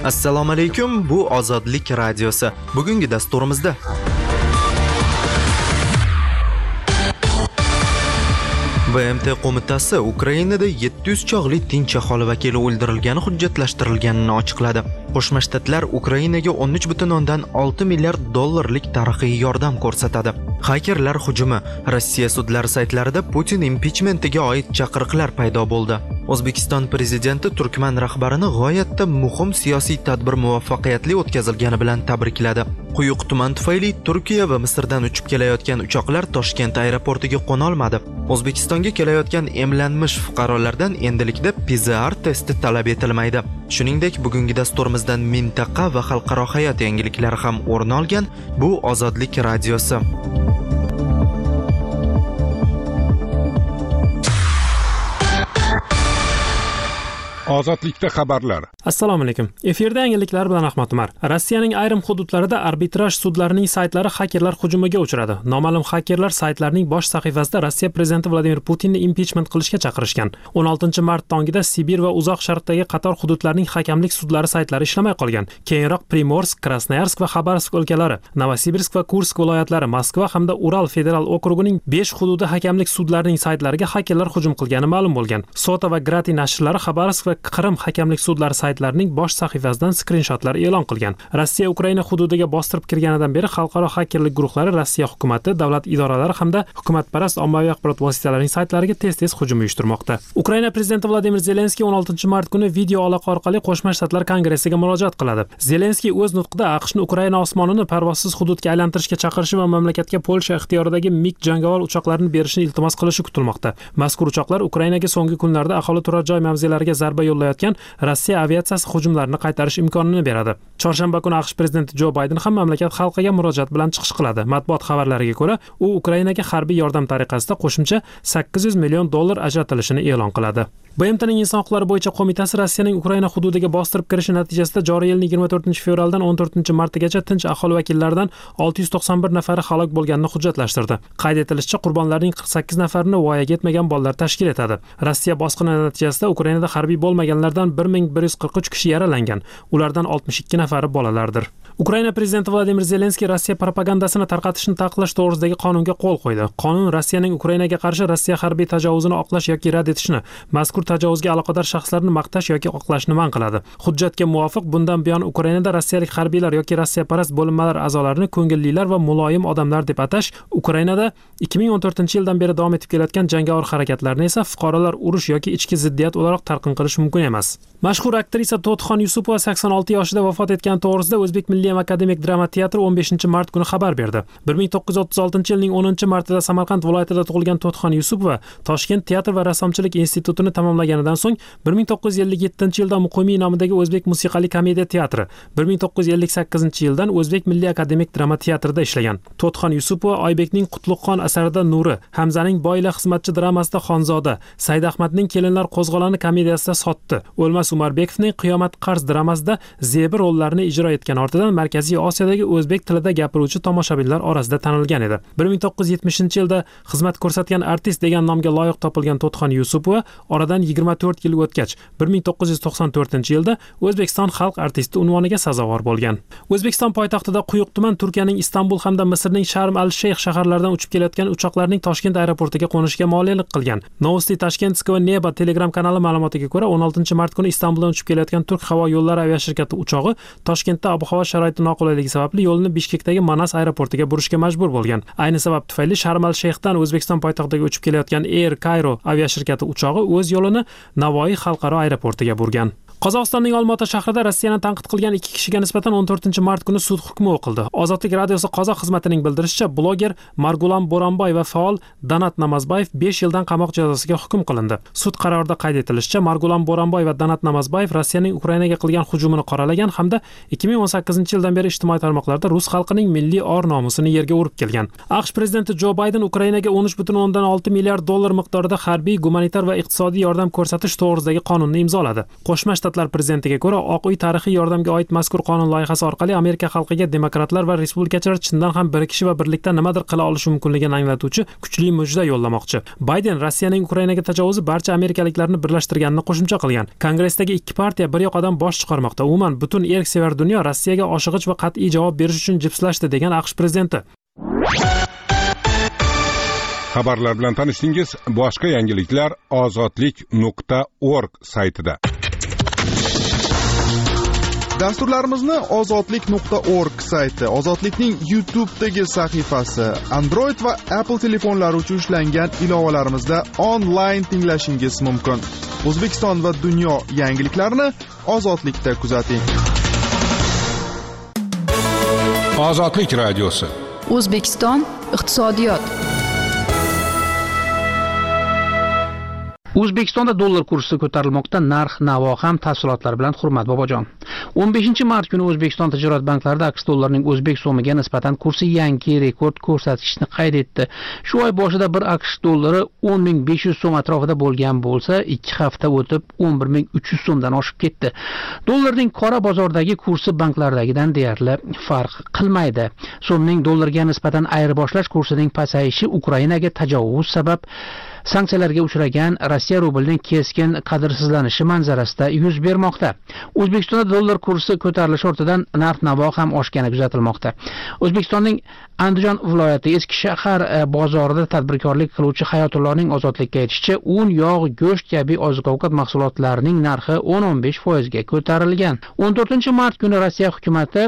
Assalomu alaykum, bu Ozodlik radiosi. Bugungi dasturimizda BMT qo'mitasi Ukrainada 700 chog'li tinch aholi vakili o'ldirilgani hujjatlashtirilganini ochiqladi. Qo'shma Shtatlar Ukrainaga 13,6 milliard dollarlik tarixiy yordam ko'rsatadi. Hakerlar hujumi. Rossiya sudlari saytlarida Putin impichmentiga oid chaqiriqlar paydo bo'ldi. O'zbekiston prezidenti Turkman rahbarini g'oyatda muhim siyosiy tadbir muvaffaqiyatli o'tkazilgani bilan tabrikladi. Quyuq tuman tufayli Turkiya va Misrdan uchib kelayotgan uchoqlar Toshkent aeroportiga qo'na olmadi. O'zbekistonga kelayotgan emlanmish fuqarolardan endilikda PCR testi talab etilmaydi. Shuningdek, bugungi dasturimizdan mintaqa va xalqaro hayot yangiliklari ham o'rin olgan. Bu Ozodlik radiosi. Ozodlikda xabarlar. Assalomu alaykum. Efirda yangiliklar bilan Ahmad Umar. Rossiyaning ayrim hududlarida arbitraj sudlarining saytlari hakerlar hujumiga uchradi. Noma'lum hakerlar saytlarning bosh sahifasida Rossiya prezidenti Vladimir Putinni impichment qilishga chaqirishgan. 16-mart tongida Sibir va Uzoq Sharqdagi qator hududlarning hakamlik sudlari saytlari ishlamay qolgan. Keyinroq Primorsk, Krasnoyarsk va Xabarovsk o'lkalari, Novosibirsk va Kursk viloyatlari, Moskva hamda Ural federal okrugining 5 hududi hakamlik sudlarining saytlariga hakerlar hujum qilgani ma'lum bo'lgan. Sota va Grati nashrlari Xabarovsk va Qrim hakamlik sudlari saytlarining bosh sahifasidan skrinshotlar e'lon qilgan. Rossiya Ukraina hududiga bostirib kirganidan beri xalqaro hakerlik guruhlari Rossiya hukumati, davlat idoralari hamda hukumatparast ommaviy axborot vositalarining saytlariga tez-tez hujum uyushtirmoqda. Ukraina prezidenti Vladimir Zelenskiy 16-mart kuni video aloqa orqali Qo'shma Shtatlar kongressiga murojaat qiladi. Zelenskiy o'z nutqida AQShni Ukraina osmonini parvozsiz hududga aylantirishga chaqirishi va mamlakatga Polsha ixtiyoridagi MiG jangovar uchoqlarini berishni iltimos qilishi kutilmoqda. Mazkur uchoqlar Ukrainaga so'nggi kunlarda aholi turar joy mavzelariga zarba yo'llayotgan Rossiya aviatsiyasi hujumlarini qaytarish imkonini beradi. Chorshanba kuni AQSh prezidenti Jo Bayden ham mamlakat xalqiga murojaat bilan chiqish qiladi. Matbuot xabarlariga ko'ra, u Ukrainaga harbiy yordam tariqasida qo'shimcha 800 million dollar ajratilishini e'lon qiladi. BMTning Inson huquqlari bo'yicha qo'mitasi Rossiyaning Ukraina hududiga bostirib kirishi natijasida joriy yilning 24-fevraldan 14-martgacha tinch aholi vakillaridan 691 nafari halok bo'lganini hujjatlashtirdi. Qayd etilishicha, qurbonlarning 48 nafarini voyaga yetmagan bolalar tashkil etadi. Rossiya bosqini natijasida Ukrainada harbiy bo'lmaganlardan 1143 kishi yaralangan. Ulardan 62 nafari bolalardir. Ukraina prezidenti Vladimir Zelenskiy Rossiya propagandasini tarqatishni taqiqlash to'g'risidagi qonunga qo'l qo'ydi. Qonun Rossiyaning Ukrainaga qarshi Rossiya harbiy tajovuzini oqlash yoki rad etishni, mazkur tajovuzga aloqador shaxslarni maqtash yoki oqlashni man qiladi. Hujjatga muvofiq bundan buyon Ukrainada rossiyalik harbiylar yoki rossiyaparast bo'linmalar a'zolarini ko'ngillilar va muloyim odamlar deb atash, Ukrainada 2014-yildan beri davom etib kelayotgan jangovar harakatlarni esa fuqarolar urush yoki ichki ziddiyat o'laroq talqin qilish mumkin emas. Mashhur aktrisa To'txon Yusupova 86 yoshida vafot etgani to'g'risida O'zbek Milliy akademik drama teatri 15-mart kuni xabar berdi. 1936-yilning 10-martida Samarqand viloyatida tug'ilgan To'txon Yusupova Toshkent teatr va rassomchilik institutini tamomlaganidan so'ng 1957-yilda Muqimiy nomidagi O'zbek musiqali komediya teatri, 1958-yildan O'zbek Milliy akademik drama teatrida ishlagan. To'txon Yusupova Oybekning Qutlug'xon asarida Nuri, Hamzaning Boyla xizmatchi dramasida Xonzoda, Said Ahmadning Kelinlar qo'zg'oloni komediyasida Sotdi, O'lmas Umarbekovning Qiyomat qarz dramasida Zebi rollarini ijro etgan ortidan Markaziy Osiyodagi o'zbek tilida gapiruvchi tomoshabinlar orasida tanilgan edi. 1970-yilda xizmat ko'rsatgan artist degan nomga loyiq topilgan To'txon Yusupova oradan 24 yil o'tgach, 1994-yilda O'zbekiston xalq artisti unvoniga sazovor bo'lgan. O'zbekiston poytaxtida Quyuq tuman Turkiyaning Istanbul hamda Misrning Sharm al-Shayx shaharlaridan uchib kelayotgan uchoqlarning Toshkent aeroportiga qo'nishiga monelik qilgan. Novosti Tashkentskaya Neba Telegram kanali ma'lumotiga ko'ra, 16-mart kuni Istanbuldan uchib kelayotgan Turk havo yo'llari aviashirkati uchog'i Toshkentda ob-havo sharoiti noqulayligi sababli yo'lni Bishkekdagi Manas aeroportiga burishga majbur bo'lgan. Ayni sabab tufayli Sharm al-Shayxdan O'zbekiston poytaxtiga uchib kelayotgan Air Cairo aviashirkati uchog'i o'z yo'lini Navoiy xalqaro aeroportiga burgan. Qozog'istonning Olmaota shahrida Rossiyani tanqid qilgan 2 kishiga nisbatan 14-mart kuni sud hukmi o'qildi. Ozodlik radiosi qozoq xizmatining bildirishicha, bloger Margulan Boranboy va faol Danat Namazbayev 5 yildan qamoq jazosiga hukm qilindi. Sud qarorida qayd etilishicha, Margulan Boranboy va Danat Namazbayev Rossiyaning Ukrainaga qilgan hujumini qoralagan hamda 2018-yildan beri ijtimoiy tarmoqlarda rus xalqining milliy or-nomusini yerga urib kelgan. AQSh prezidenti Jo Bayden Ukrainaga 13,6 milliard dollar miqdorida harbiy, gumanitar va iqtisodiy yordam ko'rsatish to'g'risidagi qonunni imzoladi. Qo'shma Demokratlar prezidentiga ko'ra, Oq uy tarixiy yordamga oid mazkur qonun loyihasi orqali Amerika xalqiga demokratlar va respublikachilar chindan ham birikishi va birlikda nimadir qila olishi mumkinligini anglatuvchi kuchli mo'jiza yo'llamoqchi. Bayden Rossiyaning Ukrainaga tajovuzi barcha amerikaliklarni birlashtirganini qo'shimcha qilgan. Kongressdagi ikki partiya bir yoqadan bosh chiqarmoqda. Umuman butun erksevar dunyo Rossiyaga oshig'ich va qat'iy javob berish uchun jipslashdi degan AQSh prezidenti. Xabarlar bilan tanishdingiz. Boshqa yangiliklar ozodlik.org saytida. Dasturlarimizni ozodlik.org sayti, Ozodlikning YouTube'dagi sahifasi, Android va Apple telefonlari uchun ishlangan ilovalarimizda onlayn tinglashingiz mumkin. O'zbekiston va dunyo yangiliklarini Ozodlikda kuzating. Ozodlik radiosi. O'zbekiston iqtisodiyot. O'zbekistonda dollar kursi ko'tarilmoqda, narx-navo ham tafsilotlar bilan Hurmat Bobojon. 15-mart kuni O'zbekiston tijorat banklarida AQSh dollarining o'zbek so'miga nisbatan kursi yangi rekord ko'rsatkichni qayd etdi. Shu oy boshida bir AQSh dollari 10.500 so'm atrofida bo'lgan bo'lsa, 2 hafta o'tib 11.300 so'mdan oshib ketdi. Dollarning qora bozordagi kursi banklardagidan deyarli farq qilmaydi. So'mning dollarga nisbatan ayirboshlash kursining pasayishi Ukrainaga tajovuz sabab sanksiyalarga uchragan Rossiya rublining keskin qadrsizlanishi manzarasida yuz bermoqda. O'zbekistonda dollar kursi ko'tarilishi ortidan narx-navo ham oshgani kuzatilmoqda. O'zbekistonning Andijon viloyati Eski shahar bozorida tadbirkorlik qiluvchi Hayotullohning Ozodlikka aytishicha, un, yog', go'sht kabi oziq-ovqat mahsulotlarining narxi 10-15% ga ko'tarilgan. 14-mart kuni Rossiya hukumatı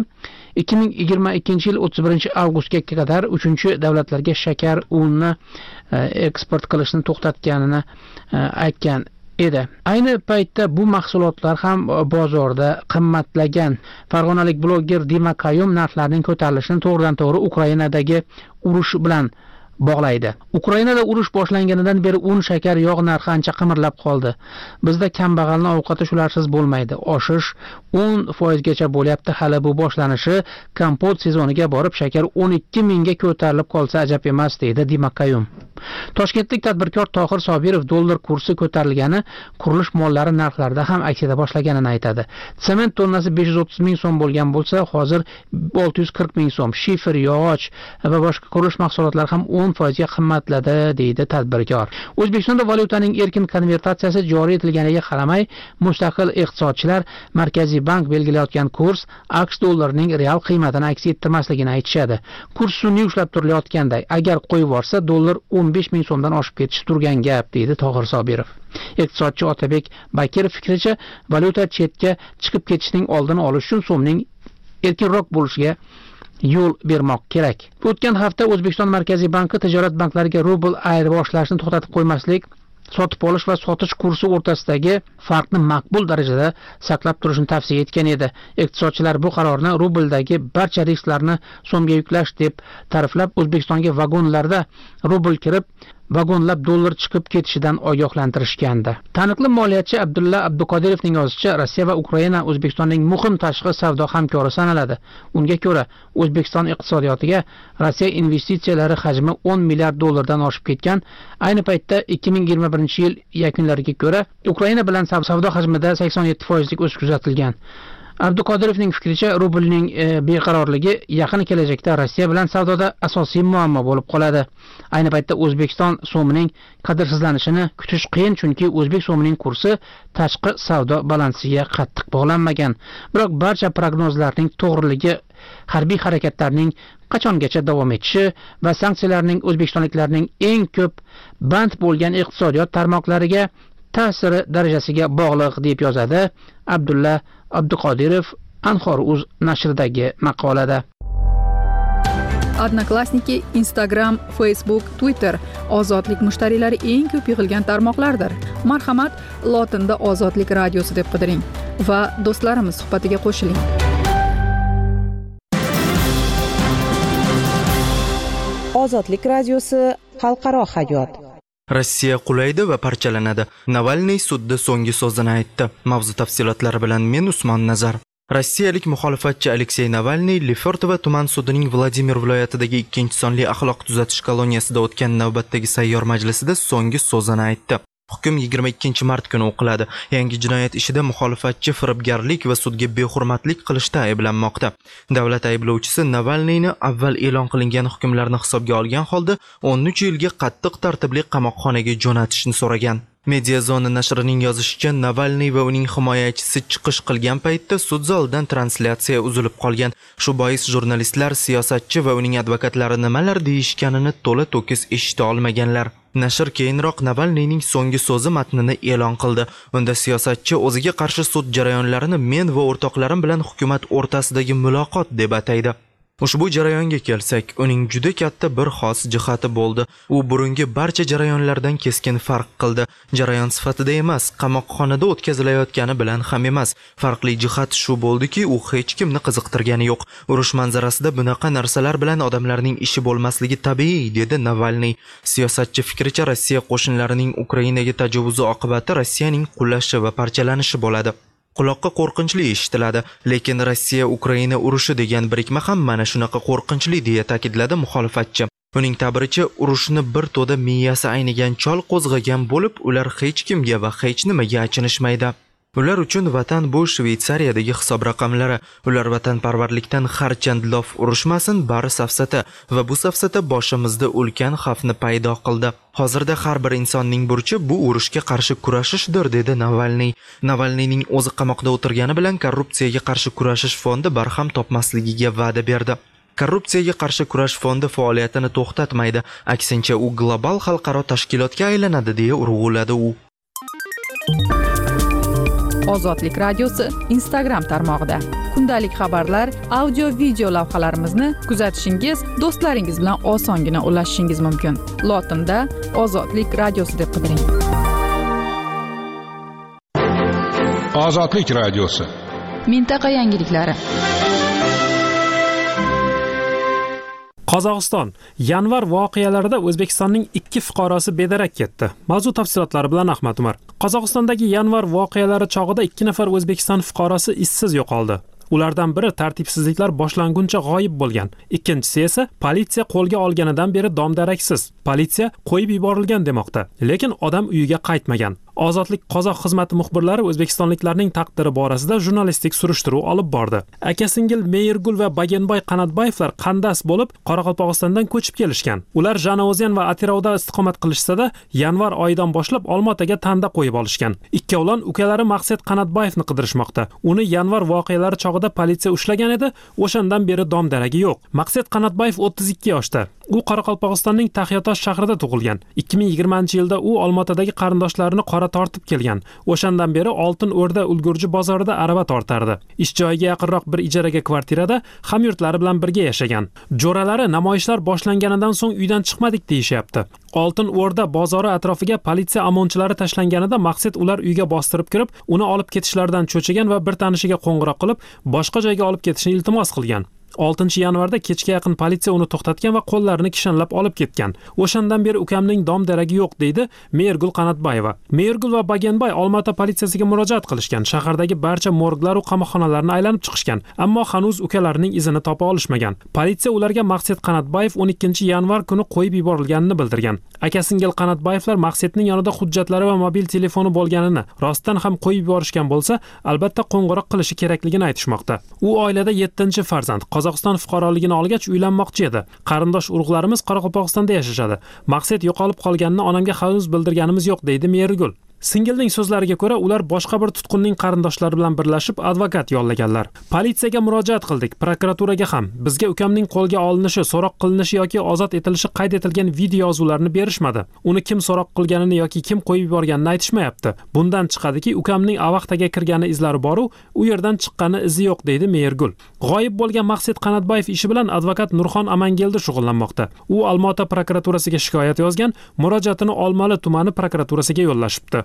2022 yil 31 avgustga qadar 3-davlatlarga shakar, unni eksport qilishni to'xtatganini aytgan edi. Ayni paytda bu mahsulotlar ham bozorda qimmatlagan. Farg'onalik bloger Dima Qayum narxlarning ko'tarilishini to'g'ridan-to'g'ri Ukrainadagi urush bilan bog'laydi. Ukrainada urush boshlanganidan beri un, shakar, yog' narxi ancha qimirlab qoldi. Bizda kambag'alning ovqati shularsiz bo'lmaydi. Oshish 10% gacha bo'lyapti. Hali bu boshlanishi, kompot sezoniga borib shakar 12.000 ga ko'tarilib qolsa ajab emas, deydi Dimakayum. Toshkentlik tadbirkor Tohir Sobirov dollar kursi ko'tarilgani qurilish mollari narxlarida ham aks eta boshlaganini aytadi. Sement tonnasi 530.000 so'm bo'lgan bo'lsa, hozir 640.000 so'm. Shifer, yog'och va boshqa qurilish mahsulotlari ham 10% ga qimmatladi, deydi tadbirkor. O'zbekistonda valyutaning erkin konvertatsiyasi joriy etilganiga qaramay, mustaqil iqtisodchilar Markaziy bank belgilayotgan kurs AQSh dollarining real qiymatini aks ettirmasligini aytishadi. Kurs sun'iy ushlab turilayotganday, agar qo'yib yuborsa dollar 15.000 so'mdan oshib ketishi turgan gap, deydi Tohir Sobirov. Iqtisodchi Otabek Bakirov fikricha, valyuta chetga chiqib ketishining oldini olish uchun so'mning erkinroq bo'lishiga yo'l bermoq kerak. O'tgan hafta O'zbekiston Markaziy banki tijorat banklariga rubl ayirboshlashni to'xtatib qo'ymaslik, sotib olish va sotish kursi o'rtasidagi farqni maqbul darajada saqlab turishni tavsiya etgan edi. Iqtisodchilar bu qarorni rubldagi barcha risklarni so'mga yuklash deb ta'riflab, O'zbekistonga vagonlarda rubl kirib, vagonlab dollar chiqib ketishidan ogohlantirishgandi. Taniqli moliyachi Abdulla Abduqodirovning yozishicha, Rossiya va Ukraina O'zbekistonning muhim tashqi savdo hamkori sanaladi. Unga ko'ra, O'zbekiston iqtisodiyotiga Rossiya investitsiyalari hajmi 10 milliard dollardan oshib ketgan. Ayni paytda 2021 yil yakunlariga ko'ra, Ukraina bilan savdo hajmida 87% lik o'sish kuzatilgan. Abduqodirovning fikricha, rublning beqarorligi yaqin kelajakda Rossiya bilan savdoda asosiy muammo bo'lib qoladi. Ayni paytda O'zbekiston so'mining qadrsizlanishini kutish qiyin, chunki o'zbek so'mining kursi tashqi savdo balansiga qattiq bog'lanmagan. Biroq barcha prognozlarning to'g'riligi, harbiy harakatlarning qachongacha davom etishi va sanksiyalarning o'zbekistonliklarning eng ko'p band bo'lgan iqtisodiyot tarmoqlariga ta'siri darajasiga bog'liq, deb yozadi Abdulla Abduqodirov Anhor.uz nashridagi maqolada. Odnoklassniki, Instagram, Facebook, Twitter ozodlik mushtariylari eng ko'p yig'ilgan tarmoqlardir. Marhamat, lotinda Ozodlik radiosi deb qidiring va do'stlarimiz suhbatiga qo'shiling. Ozodlik radiosi xalqaro hayot. Rossiya qulaydi va parchalanadi. Navalniy sudda so'nggi so'zini aytdi. Mavzu tafsilotlari bilan men Usmon Nazar. Rossiyalik muxolifatchi Aleksey Navalniy Lefortovo tuman sudining Vladimir viloyatidagi 2 sonli axloq tuzatish koloniyasida o'tgan navbatdagi sayyor majlisida so'nggi so'zini aytdi. Hukm 22 mart kuni o'qiladi. Yangi jinoyat ishida muxolifatchi firibgarlik va sudga behurmatlik qilishda ayblanmoqda. Davlat ayblovchisi Navalniyni avval e'lon qilingan hukmlarni hisobga olgan holda 13 yilga qattiq tartibli qamoqxonaga jo'natishni so'ragan. Mediazona nashrining yozishicha, Navalniy va uning himoyachisi chiqish qilgan paytda sud zalidan translyatsiya uzilib qolgan. Shu bois jurnalistlar siyosatchi va uning advokatlari nimalar deyishganini to'la to'kis eshita olmaganlar. Nashr keyinroq Navalniyning so'nggi so'zi matnini e'lon qildi. Unda siyosatchi o'ziga qarshi sud jarayonlarini men va o'rtoqlarim bilan hukumat o'rtasidagi muloqot deb ataydi. Ushbu jarayonga kelsak, uning juda katta bir xos jihati bo'ldi. U burungi barcha jarayonlardan keskin farq qildi. Jarayon sifatida emas, qamoqxonada o'tkazilayotgani bilan ham emas. Farqli jihat shu bo'ldiki, u hech kimni qiziqtirgani yo'q. Urush manzarasida bunaqa narsalar bilan odamlarning ishi bo'lmasligi tabiiy, dedi Navalniy. Siyosatchi fikricha, Rossiya qo'shinlarining Ukrainaga tajovuzi oqibati Rossiyaning qulashi va parchalanishi bo'ladi. Quloqqa qo'rqinchli eshitiladi, lekin Rossiya Ukraina urushi degan birikma ham mana shunaqa qo'rqinchli deya ta'kidladi muxolifatchi. Uning ta'biricha, urushni bir to'da miyasi aynigan chol qo'zg'agan bo'lib, ular hech kimga va hech nimaga achinishmaydi. Ular uchun vatan bu Shveysariyadagi hisob raqamlari. Ular vatanparvarlikdan harchand lof urishmasin, bari safsata va bu safsata boshimizda ulkan xavfni paydo qildi. Hozirda har bir insonning burchi bu urushga qarshi kurashishdir, dedi Navalniy. Navalniyning o'zi qamoqda o'tirgani bilan korrupsiyaga qarshi kurashish fondi barham topmasligiga va'da berdi. Korrupsiyaga qarshi kurash fondi faoliyatini to'xtatmaydi, aksincha u global xalqaro tashkilotga aylanadi, deya urg'uladi u. Ozodlik radiosi Instagram tarmog'ida. Kundalik xabarlar, audio, video lavhalarimizni kuzatishingiz, do'stlaringiz bilan osongina ulashishingiz mumkin. Lotinda Ozodlik radiosi deb qidiring. Ozodlik radiosi. Mintaqa yangiliklari. Qozog'iston yanvar voqealarida O'zbekistonning 2 fuqarosi bedarak ketdi. Mavzu tafsilotlari bilan Ahmad Umar. Qozog'istondagi yanvar voqealari chog'ida 2 nafar O'zbekiston fuqarosi izsiz yo'qoldi. Ulardan biri tartibsizliklar boshlanguncha g'oyib bo'lgan. Ikkinchisi esa politsiya qo'lga olganidan beri dom-daraksiz. Politsiya qo'yib yuborilgan demoqda, lekin odam uyiga qaytmagan. Ozodlik qozoq xizmati muxbirlari o'zbekistonliklarning taqdiri borasida jurnalistik surishtiruv olib bordi. Aka-singil Meyrgul va Bagenboy Qanatboyevlar qandas bo'lib Qoraqalpog'istondan ko'chib kelishgan. Ular Janozian va Atirovda istiqomat qilishsa-da, yanvar oyidan boshlab Olmaotaga tanda qo'yib olishgan. Ikkovlon ukalari Maqsad Qanatboyevni qidirishmoqda. Uni yanvar voqealari chog'ida politsiya ushlagan edi, o'shandan beri dom-daragi yo'q. Maqsad Qanatboyev 32 yoshda. U Qoraqalpog'istonning Taxiatosh shahrida tug'ilgan. 2020-yilda u Olmaotadagi qarindoshlarini qora tortib kelgan. O'shandan beri Oltin O'rda Ulgurji bozorida arava tortardi. Ish joyiga yaqinroq bir ijaraga kvartirada hamyurtlari bilan birga yashagan. Jo'ralari namoyishlar boshlanganidan so'ng uydan chiqmadik deyishyapti. Oltin O'rda bozori atrofiga politsiya amonchilari tashlanganida Maqsad ular uyga bostirib kirib, uni olib ketishlaridan cho'chigan va bir tanishiga qo'ng'iroq qilib, boshqa joyga olib ketishni iltimos qilgan. 6 yanvarda kechga yaqin politsiya uni to'xtatgan va qo'llarini kishanlab olib ketgan. O'shandan beri ukamning dom-daragi yo'q, deydi Meyrgul Qanatboyeva. Meyrgul va Bagenboy Olmaota politsiyasiga murojaat qilishgan. Shahardagi barcha morglar va qamoqxonalarni aylanib chiqishgan, ammo hanuz ukalarining izini topa olishmagan. Politsiya ularga Maqsad Qanatboyev 12 yanvar kuni qo'yib yuborilganini bildirgan. Aka-singil Qanatboyevlar Maqsadning yonida hujjatlari va mobil telefoni bo'lganini, rostdan ham qo'yib yuborishgan bo'lsa, albatta qo'ng'iroq qilishi kerakligini aytishmoqda. U oilada 7-farzand. Qozog'iston fuqaroligini olgach uylanmoqchi edi. Qarindosh urug'larimiz Qoraqalpog'istonda yashashadi. Maqsad yo'qolib qolganini onamga hanuz bildirganimiz yo'q, deydi Meyrgul. Singilning so'zlariga ko'ra, ular boshqa bir tutqunning qarindoshlari bilan birlashib advokat yollaganlar. Politsiyaga murojaat qildik, prokuraturaga ham. Bizga ukamning qo'lga olinishi, so'roq qilinishi yoki ozod etilishi qayd etilgan video yozuvlarini berishmadi. Uni kim so'roq qilganini yoki kim qo'yib yuborganini aytishmayapti. Bundan chiqadiki, ukamning avaqtaga kirgani izlari bor-u, u yerdan chiqqani izi yo'q, deydi Meyrgul. G'oyib bo'lgan Maqsad Qanatboyev ishi bilan advokat Nurxon Amangeldi shug'ullanmoqda. U Olmaota prokuraturasiga shikoyat yozgan, murojaatini Olmali tumani prokuraturasiga yo'llashibdi.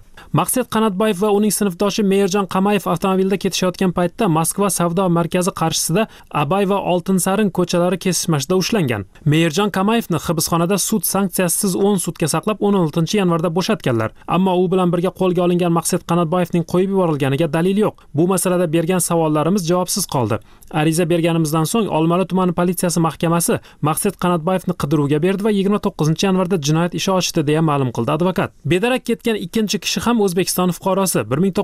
Maqsad Qanatboyev va uning sinfdoshi Meyerjon Qamayev avtomobilda ketishayotgan paytda Moskva savdo markazi qarshisida Abay va Oltinsarin ko'chalari kesishmashida ushlangan. Meyerjon Qamayevni hibsxonada sud sanksiyasiz 10 sutka saqlab 16-yanvarda bo'shatganlar. Ammo u bilan birga qo'lga olingan Maqsad Qanatboyevning qo'yib yuborilganiga dalil yo'q. Bu masalada bergan savollarimiz javobsiz qoldi. Ariza berganimizdan so'ng Olmali tumani politsiyasi mahkamasi Maqsad Qanatboyevni qidiruvga berdi va 29-yanvarda jinoyat ishi ochdi deya ma'lum qildi advokat. Bedarak ketgan ikkinchi kishi ham O'zbekiston fuqarosi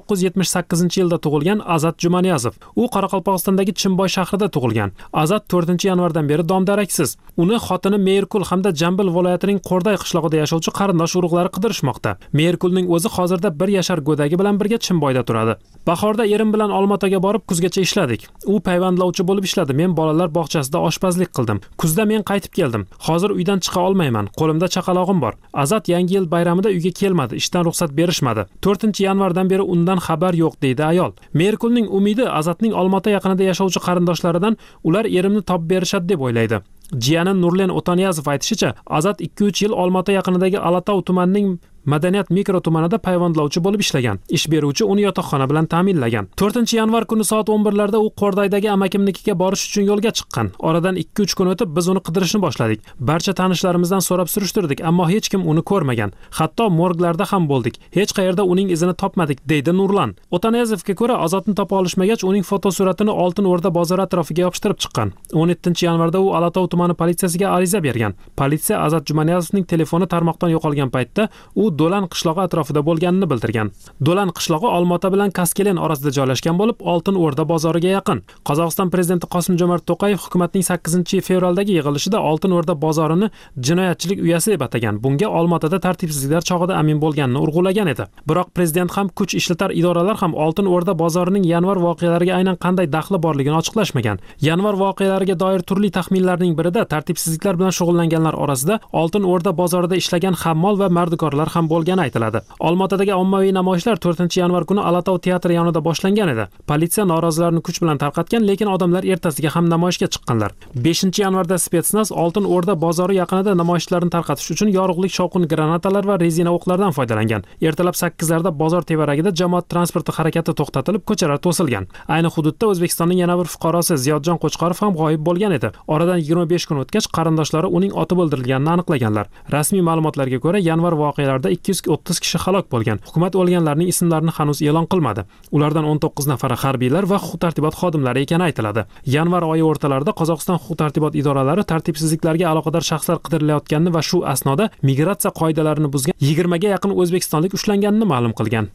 1978-yilda tug'ilgan Azat Jumaniyazov. U Qoraqalpog'istondagi Chimboy shahrida tug'ilgan. Azat 4-yanvardan beri domdaraksiz. Uni xotini Meyrkul hamda Jambil viloyatining Qo'rday qishlog'ida yashovchi qarindosh urug'lari qidirishmoqda. Meyrkulning o'zi hozirda 1 yashar go'dagi bilan birga Chimboyda turadi. Bahorda erim bilan Olmaotaga borib kuzgacha ishladik. U payvandlovchi bo'lib ishladi. Men bolalar bog'chasida oshpazlik qildim. Kuzda men qaytib keldim. Hozir uydan chiqa olmayman. Qo'limda chaqalog'im bor. Azat yangi yil bayramida uyga kelmadi. Ishdan ruxsat berishmadi. 4-yanvardan beri undan xabar yo'q deydi ayol. Meyrkulning umidi Azatning Olmaota yaqinida yashovchi qarindoshlaridan ular erimni topib berishadi deb o'ylaydi. Jiyani Nurlen O'taniyazov aytishicha, Azat 2-3 yil Olmaota yaqinidagi Alatov tumanining Madaniyat mikro tumanida payvandlovchi bo'lib ishlagan. Ish beruvchi uni yotoqxona bilan ta'minlagan. 4-yanvar kuni soat 11larda u Qo'rdaydagi amakimnikiga borish uchun yo'lga chiqqan. Oradan 2-3 kun o'tib biz uni qidirishni boshladik. Barcha tanishlarimizdan so'rab surishtirdik, ammo hech kim uni ko'rmagan. Hatto morglarda ham bo'ldik. Hech qayerda uning izini topmadik, deydi Nurlan. O'taniyazovga ko'ra, Azatni topa olishmagach, uning fotosuratini Oltin O'rda bozori atrofiga yopishtirib chiqqan. 17-yanvarda u Alatov tumani politsiyasiga ariza bergan. Politsiya Azat Jumaniyazovning telefoni tarmoqdan yo'qolgan paytda u Do'lan qishlog'i atrofida bo'lganini bildirgan. Do'lan qishlog'i Olmaota bilan Kaskelen orasida joylashgan bo'lib, Oltin O'rda bozoriga yaqin. Qozog'iston prezidenti Qosim-Jomart To'qayev hukumatning 8-fevraldagi yig'ilishida Oltin O'rda bozorini jinoyatchilik uyasi deb atagan. Bunga Olmaotada tartibsizliklar chog'ida amin bo'lganini urg'ulagan edi. Biroq prezident ham kuch ishlatar idoralar ham Oltin O'rda bozorining yanvar voqealariga aynan qanday daxli borligini ochiqlashmagan. Yanvar voqealariga doir turli taxminlarning birida tartibsizliklar bilan shug'ullanganlar orasida Oltin O'rda bozorida ishlagan hammol va mardikorlar ham bo'lgani aytiladi. Olmaotadagi ommaviy namoyishlar 4-yanvar kuni Alatov teatri yonida boshlangan edi. Politsiya norozilarni kuch bilan tarqatgan, lekin odamlar ertasiga ham namoyishga chiqqanlar. 5-yanvarda Spetsnaz Oltin O'rda bozori yaqinida namoyishlarni tarqatish uchun yorug'lik shovqin granatalar va rezina o'qlardan foydalangan. Ertalab 8larda bozor tevaragida jamoat transporti harakati to'xtatilib, ko'chalar to'silgan. Ayni hududda O'zbekistonning yana bir fuqarosi Ziyodjon Qo'chqorov ham g'oyib bo'lgan edi. Oradan 25 kun o'tgach, qarindoshlari uning otib o'ldirilganini aniqlaganlar. Rasmiy ma'lumotlarga ko'ra, yanvar voqealarida 230 kishi halok bo'lgan. Hukumat o'lganlarning ismlarini hanuz e'lon qilmadi. Ulardan 19 nafari harbiylar va huquq-tartibot xodimlari ekani aytiladi. Yanvar oyi o'rtalarida Qozog'iston huquq-tartibot idoralari tartibsizliklarga aloqador shaxslar qidirilayotganini va shu asnoda migratsiya qoidalarini buzgan 20 ga yaqin o'zbekistonlik ushlanganini ma'lum qilgan.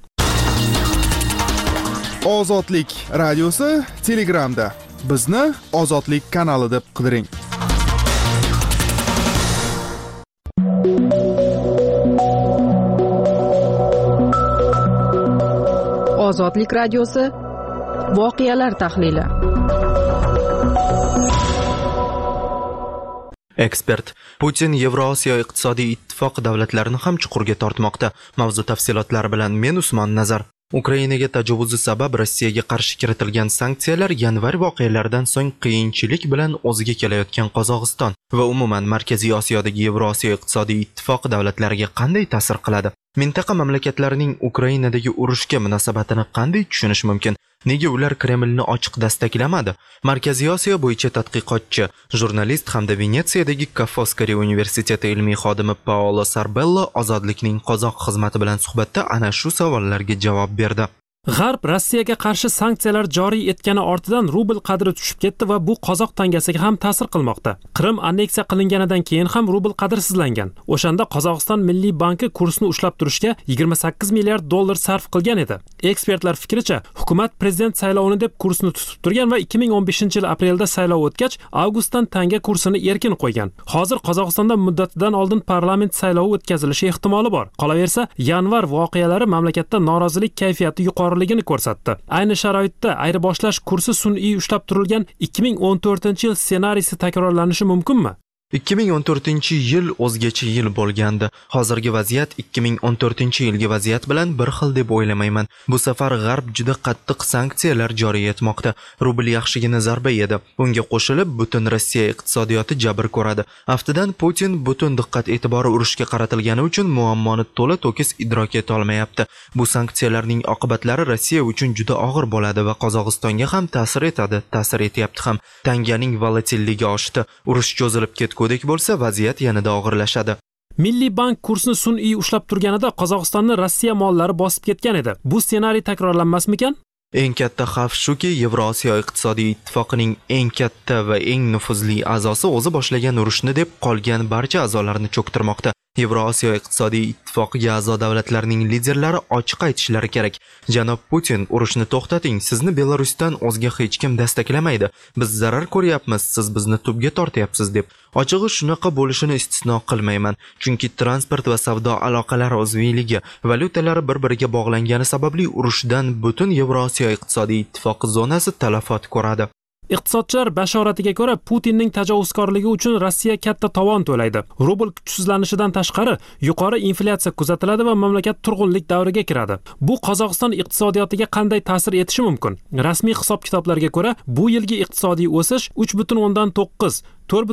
Ozodlik radiosi Telegramda. Bizni Ozodlik kanali deb qidiring. Ozodlik radiosi voqealar tahlili. Ekspert: Putin Yevrosiyo iqtisodiy ittifoq davlatlarini ham chuqurga tortmoqda. Mavzu tafsilotlari bilan men Usmon Nazar. Ukrainaga tajovuzzi sabab Rossiyaga qarshi kiritilgan sanksiyalar yanvar voqealaridan so'ng qiyinchilik bilan o'ziga kelayotgan Qozog'iston va umuman Markaziy Osiyodagi Yevrosiyo iqtisodiy ittifoq davlatlariga qanday ta'sir qiladi? Mintaqa mamlakatlarining Ukrainadagi urushga munosabatini qanday tushunish mumkin? Nega ular Kremlni ochiq dastaklamadi? Markaziy Osiyo bo'yicha tadqiqotchi, jurnalist hamda Venetsiyadagi Ka-Foskari universiteti ilmiy xodimi Paolo Sarbello Ozodlikning qozoq xizmati bilan suhbatda ana shu savollarga javob berdi. G'arb Rossiyaga qarshi sanksiyalar joriy etgani ortidan rubl qadri tushib ketdi va bu qozoq tangasiga ham ta'sir qilmoqda. Qrim anneksiya qilinganidan keyin ham rubl qadrsizlangan. O'shanda Qozog'iston Milliy banki kursni ushlab turishga 28 milliard dollar sarf qilgan edi. Ekspertlar fikricha, hukumat prezident saylovini deb kursni tutib turgan va 2015-yil aprelda saylov o'tgach, avgustdan tanga kursini erkin qo'ygan. Hozir Qozog'istonda muddatidan oldin parlament saylovi o'tkazilishi ehtimoli bor. Qolaversa, yanvar voqealari mamlakatda norozilik kayfiyati yuqoriligini ko'rsatdi. Ayni sharoitda ayirboshlash kursi sun'iy ushlab turilgan 2014-yil ssenariysi takrorlanishi mumkinmi? 2014-yil o'zgacha yil bo'lgandi. Hozirgi vaziyat 2014-yilgi vaziyat bilan bir xil deb o'ylamayman. Bu safar G'arb juda qattiq sanksiyalar joriy etmoqda. Rubl yaxshigina zarba yedi. Unga qo'shilib butun Rossiya iqtisodiyoti jabr ko'radi. Aftidan Putin butun diqqat e'tibori urushga qaratilgani uchun muammoni to'la to'kis idrok eta olmayapti. Bu sanksiyalarning oqibatlari Rossiya uchun juda og'ir bo'ladi va Qozog'istonga ham ta'sir etadi. Ta'sir etyapti ham. Tanganing volatilligi oshdi. Urush cho'zilib ketgudek bo'lsa, vaziyat yanada og'irlashadi. Milliy bank kursni sun'iy ushlab turganida Qozog'istonni Rossiya mollari bosib ketgan edi. Bu ssenariy takrorlanmasmikan? Eng katta xavf shuki, Yevrosiyo iqtisodiy ittifoqining eng katta va eng nufuzli a'zosi o'zi boshlagan urushni deb qolgan barcha a'zolarni cho'ktirmoqda. Yevrosiyo iqtisodiy ittifoqiga a'zo davlatlarning liderlari ochiq aytishlari kerak. Janob Putin, urushni to'xtating. Sizni Belarusdan o'zga hech kim destaklamaydi. Biz zarar ko'ryapmiz, siz bizni tubga tortyapsiz deb. Ochig'i shunaqa bo'lishini istisno qilmayman, chunki transport va savdo aloqalari uzviyligi, valyutalari bir-biriga bog'langani sababli urushdan butun Yevrosiyo iqtisodiy ittifoqi zonasi talafot ko'radi. Iqtisodchilar bashoratiga ko'ra Putinning tajovuzkorligi uchun Rossiya katta tovon to'laydi. Rubl kuchsizlanishidan tashqari yuqori inflyatsiya kuzatiladi va mamlakat turg'unlik davriga kiradi. Bu Qozog'iston iqtisodiyotiga qanday ta'sir etishi mumkin? Rasmiy hisob-kitoblarga ko'ra, bu yilgi iqtisodiy o'sish 3.9,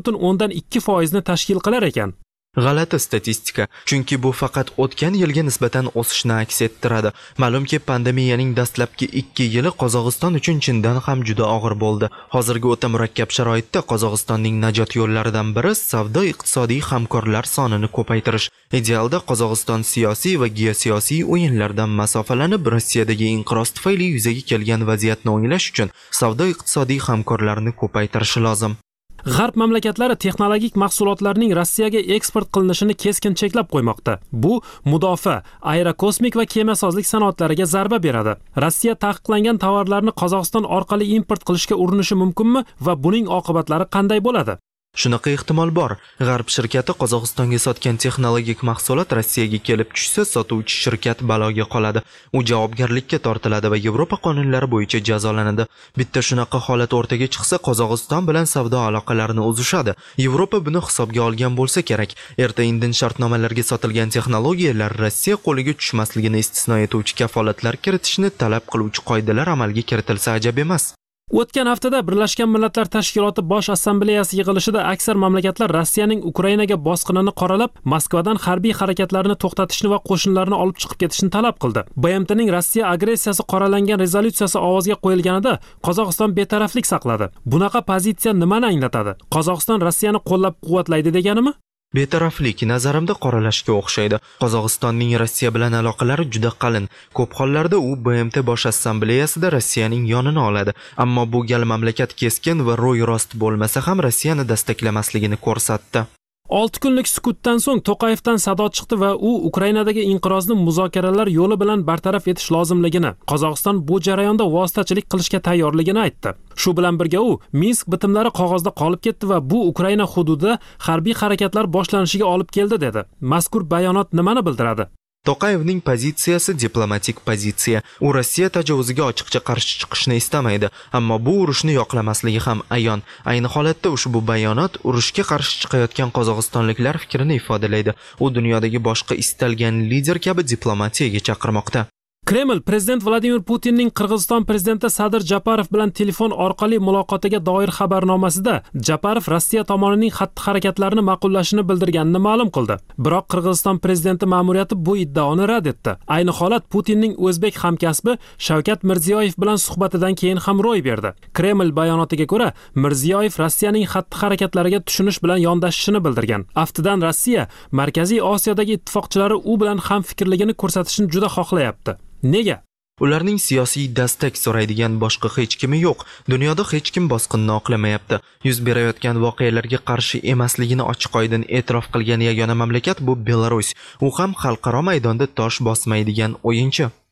4.2% ni tashkil qilar ekan. G'alati statistika, chunki bu faqat o'tgan yilga nisbatan o'sishni aks ettiradi. Ma'lumki, pandemiyaning dastlabki 2 yili Qozog'iston uchun chindan ham juda og'ir bo'ldi. Hozirgi o'ta murakkab sharoitda Qozog'istonning najot yo'llaridan biri savdo-iqtisodiy hamkorlar sonini ko'paytirish. Idealda Qozog'iston siyosiy va geosiyosiy o'yinlardan masofalanib, Rossiyadagi inqiroz tufayli yuzaga kelgan vaziyatni o'nglash uchun savdo-iqtisodiy hamkorlarni ko'paytirishi lozim. G'arb mamlakatlari texnologik mahsulotlarning Rossiyaga eksport qilinishini keskin cheklab qo'ymoqda. Bu mudofaa, aerokosmik va kemasozlik sanoatlariga zarba beradi. Rossiya taqiqlangan tovarlarni Qozog'iston orqali import qilishga urinishi mumkinmi va buning oqibatlari qanday bo'ladi? Shunaqa ehtimol bor. G'arb shirkati Qozog'istonga sotgan texnologik mahsulot Rossiyaga kelib tushsa, sotuvchi shirkat baloga qoladi. U javobgarlikka tortiladi va Yevropa qonunlari bo'yicha jazolanadi. Bitta shunaqa holat o'rtaga chiqsa, Qozog'iston bilan savdo aloqalarini uzishadi. Yevropa buni hisobga olgan bo'lsa kerak. Erta-indin shartnomalarga sotilgan texnologiyalar Rossiya qo'liga tushmasligini istisno etuvchi kafolatlar kiritishni talab qiluvchi qoidalar amalga kiritilsa ajab emas. O'tgan haftada Birlashgan Millatlar Tashkiloti Bosh Assambleyasi yig'ilishida aksar mamlakatlar Rossiyaning Ukrainaga bosqinini qoralab, Moskvadan harbiy harakatlarni to'xtatishni va qo'shinlarni olib chiqib ketishni talab qildi. BMTning Rossiya agressiyasi qoralangan rezolyutsiyasi ovozga qo'yilganida Qozog'iston betaraflik saqladi. Bunaqa pozitsiya nimani anglatadi? Qozog'iston Rossiyani qo'llab-quvvatlaydi deganimi? Betaraflik nazarimda qoralashga o'xshaydi. Qozog'istonning Rossiya bilan aloqalari juda qalin. Ko'p hollarda u BMT Bosh Assambleyasida Rossiyaning yonini oladi. Ammo bu gal mamlakat keskin va ro'y-rost bo'lmasa ham Rossiyani destaklamasligini ko'rsatdi. 6 kunlik sukutdan so'ng To'qayevdan sado chiqdi va u Ukrainadagi inqirozni muzokaralar yo'li bilan bartaraf etish lozimligini, Qozog'iston bu jarayonda vositachilik qilishga tayyorligini aytdi. Shu bilan birga u Minsk bitimlari qog'ozda qolib ketdi va bu Ukraina hududida harbiy harakatlar boshlanishiga olib keldi dedi. Mazkur bayonot nimani bildiradi? To'qayevning pozitsiyasi diplomatik pozitsiya. U Rossiya tajovuziga ochiqcha qarshi chiqishni istamaydi, ammo bu urushni yoqlamasligi ham ayon. Ayni holatda ushbu bayonot urushga qarshi chiqayotgan qozog'istonliklar fikrini ifodalaydi. U dunyodagi boshqa istalgan lider kabi diplomatiyaga chaqirmoqda. Kreml prezident Vladimir Putinning Qirg'iziston prezidenti Sadir Japarov bilan telefon orqali muloqotiga doir xabarnomasida Japarov Rossiya tomonining xatti-harakatlarini ma'qullashini bildirganini ma'lum qildi. Biroq Qirg'iziston prezidenti ma'muriyati bu iddaoni rad etdi. Ayni holat Putinning o'zbek hamkasbi Shavkat Mirziyoyev bilan suhbatidan keyin ham ro'y berdi. Kreml bayonotiga ko'ra, Mirziyoyev Rossiyaning xatti-harakatlariga tushunish bilan yondashishini bildirgan. Aftidan Rossiya Markaziy Osiyodagi ittifoqchilari u bilan ham fikrligini ko'rsatishni juda xohlayapti. Nega? Ularning siyosiy dastak so'raydigan boshqa hech kimi yo'q. Dunyoda hech kim bosqinni oqlamayapti. Yuz berayotgan voqealarga qarshi emasligini ochiq-oydin e'tirof qilgan yagona mamlakat bu Belarus. U ham xalqaro maydonda tosh bosmaydigan o'yinchi.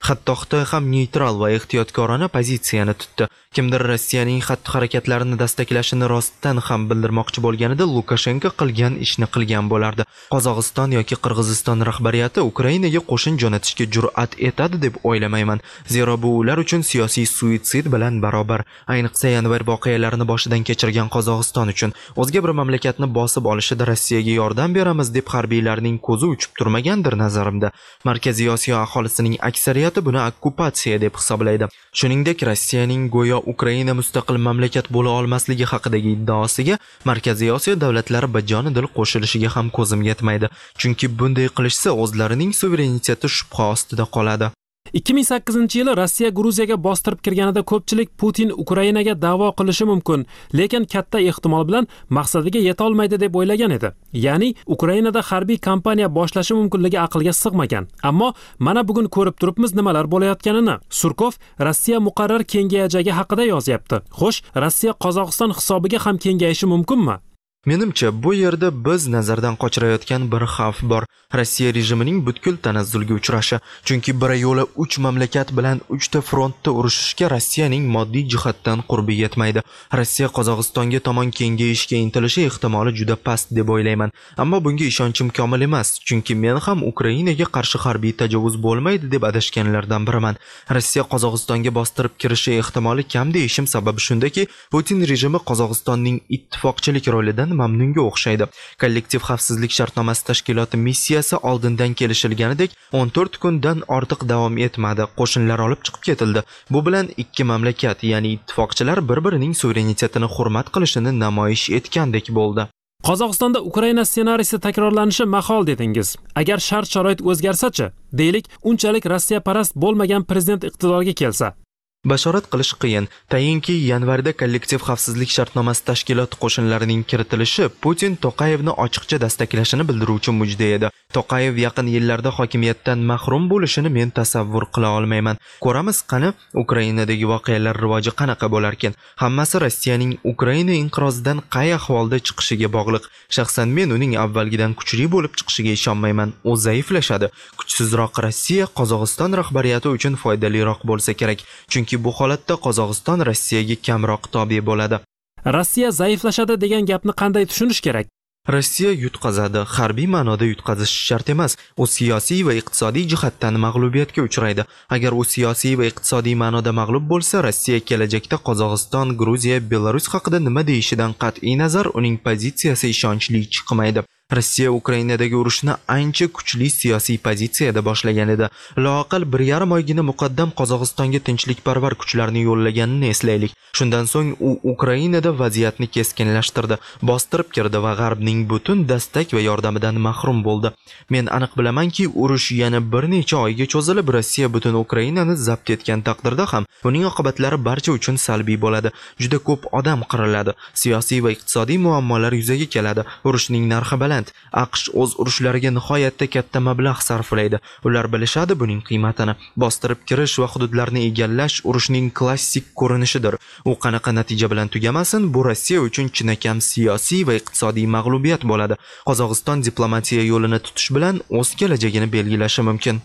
Hatto Xitoy ham neytral va ehtiyotkorona pozitsiyani tutdi. Kimdir Rossiyaning xatti-harakatlarini dastaklashini rostdan ham bildirmoqchi bo'lganida Lukashenko qilgan ishni qilgan bo'lardi. Qozog'iston yoki Qirg'iziston rahbariyati Ukrainaga qo'shin jo'natishga jur'at etadi deb o'ylamayman. Zero bu ular uchun siyosiy suitsid bilan barobar. Ayniqsa yanvar voqealarini boshidan kechirgan Qozog'iston uchun o'zga bir mamlakatni bosib olishida Rossiyaga yordam beramiz deb harbiylarning ko'zi uchib turmagandir nazarimda. Markaziy Osiyo aholisining aksariyati buni okkupatsiya deb hisoblaydi. Shuningdek, Rossiyaning go'yo Ukraina mustaqil mamlakat bo'la olmasligi haqidagi iddaosiga Markaziy Osiyo davlatlari bajonidil qo'shilishiga ham ko'zim yetmaydi. Chunki bunday qilishsa o'zlarining suvereniteti shubha ostida qoladi. 2008-yili Rossiya Gruziyaga bostirib kirganida ko'pchilik Putin Ukrainaga da'vo qilishi mumkin, lekin katta ehtimol bilan maqsadiga yeta olmaydi deb o'ylagan edi. Ya'ni Ukrainada harbiy kampaniya boshlashi mumkinligi aqlga sig'magan. Ammo mana bugun ko'rib turibmiz nimalar bo'layotganini. Surkov Rossiya muqarrar kengayajagi haqida yozyapti. Xo'sh, Rossiya Qozog'iston hisobiga ham kengayishi mumkinmi? Menimcha, bu yerda biz nazardan qochirayotgan bir xavf bor. Rossiya rejimining butkul tanazzulga uchrashi. Chunki bir yo'la 3 mamlakat bilan 3 ta frontda urushishga Rossiyaning moddiy jihatdan qurbi yetmaydi. Rossiya Qozog'istonga tomon kengayishga intilishi ehtimoli juda past deb o'ylayman. Ammo bunga ishonchim komil emas, chunki men ham Ukrainaga qarshi harbiy tajovuz bo'lmaydi deb adashganlardan biriman. Rossiya Qozog'istonga bostirib kirishi ehtimoli kam deyishim sababi shundaki, Putin rejimi Qozog'istonning ittifoqchilik rolidan mamnunga o'xshaydi. Kollektiv xavfsizlik shartnomasi tashkiloti missiyasi oldindan kelishilganidek 14 kundan ortiq davom etmadi. Qo'shinlar olib chiqib ketildi. Bu bilan ikki mamlakat, ya'ni ittifoqchilar bir-birining suverenitetini hurmat qilishini namoyish etgandek bo'ldi. Qozog'istonda Ukraina ssenariysi takrorlanishi mahol dedingiz. Agar shart-sharoit o'zgarsa-chi? Deylik, unchalik Rossiya parast bo'lmagan prezident iqtidorga kelsa. Bashorat qilish qiyin. Tayinki yanvarda kollektiv xavfsizlik shartnomasi tashkiloti qo'shinlarining kiritilishi Putin Toqayevni ochiqcha dastaklashini bildiruvchi mujda edi. Toqayev yaqin yillarda hokimiyatdan mahrum bo'lishini men tasavvur qila olmayman. Ko'ramiz qani Ukrainadagi voqealar rivoji qanaqa bo'larkan. Hammasi Rossiyaning Ukraina inqirozidan qay ahvolda chiqishiga bog'liq. Shaxsan men uning avvalgidan kuchli bo'lib chiqishiga ishonmayman. U zaiflashadi. Kuchsizroq Rossiya Qozog'iston rahbariyati uchun foydaliroq bo'lsa kerak. Chunki bu holatda Qozog'iston Rossiyaga kamroq tobe bo'ladi. Rossiya zaiflashadi degan gapni qanday tushunish kerak? Rossiya yutqazadi, harbiy ma'noda yutqazish shart emas. U siyosiy va iqtisodiy jihatdan mag'lubiyatga uchraydi. Agar u siyosiy va iqtisodiy ma'noda mag'lub bo'lsa, Rossiya kelajakda Qozog'iston, Gruziya, Belarus haqida nima deyishidan qat'iy nazar uning pozitsiyasi ishonchli chiqmaydi. Rossiya Ukrainadagi urushni ancha kuchli siyosiy pozitsiyada boshlagan edi. Loaqal 1,5 oygina muqaddam Qozog'istonga tinchlikparvar kuchlarni yo'llaganini eslaylik. Shundan so'ng u Ukrainada vaziyatni keskinlashtirdi, bostirib kirdi va G'arbning butun dastak va yordamidan mahrum bo'ldi. Men aniq bilamanki, urush yana bir necha oyga cho'zilib, Rossiya butun Ukrainani zabt etgan taqdirda ham uning oqibatlari barcha uchun salbiy bo'ladi. Juda ko'p odam qiriladi, siyosiy va iqtisodiy muammolar yuzaga keladi. Urushning narxi baland. AQSh o'z urushlariga nihoyatda katta mablag' sarflaydi. Ular bilishadi buning qiymatini. Bostirib kirish va hududlarni egallash urushning klassik ko'rinishidir. U qanaqa natija bilan tugamasin, bu Rossiya uchun chinakam siyosiy va iqtisodiy mag'lubiyat bo'ladi. Qozog'iston diplomatiya yo'lini tutish bilan o'z kelajagini belgilashi mumkin.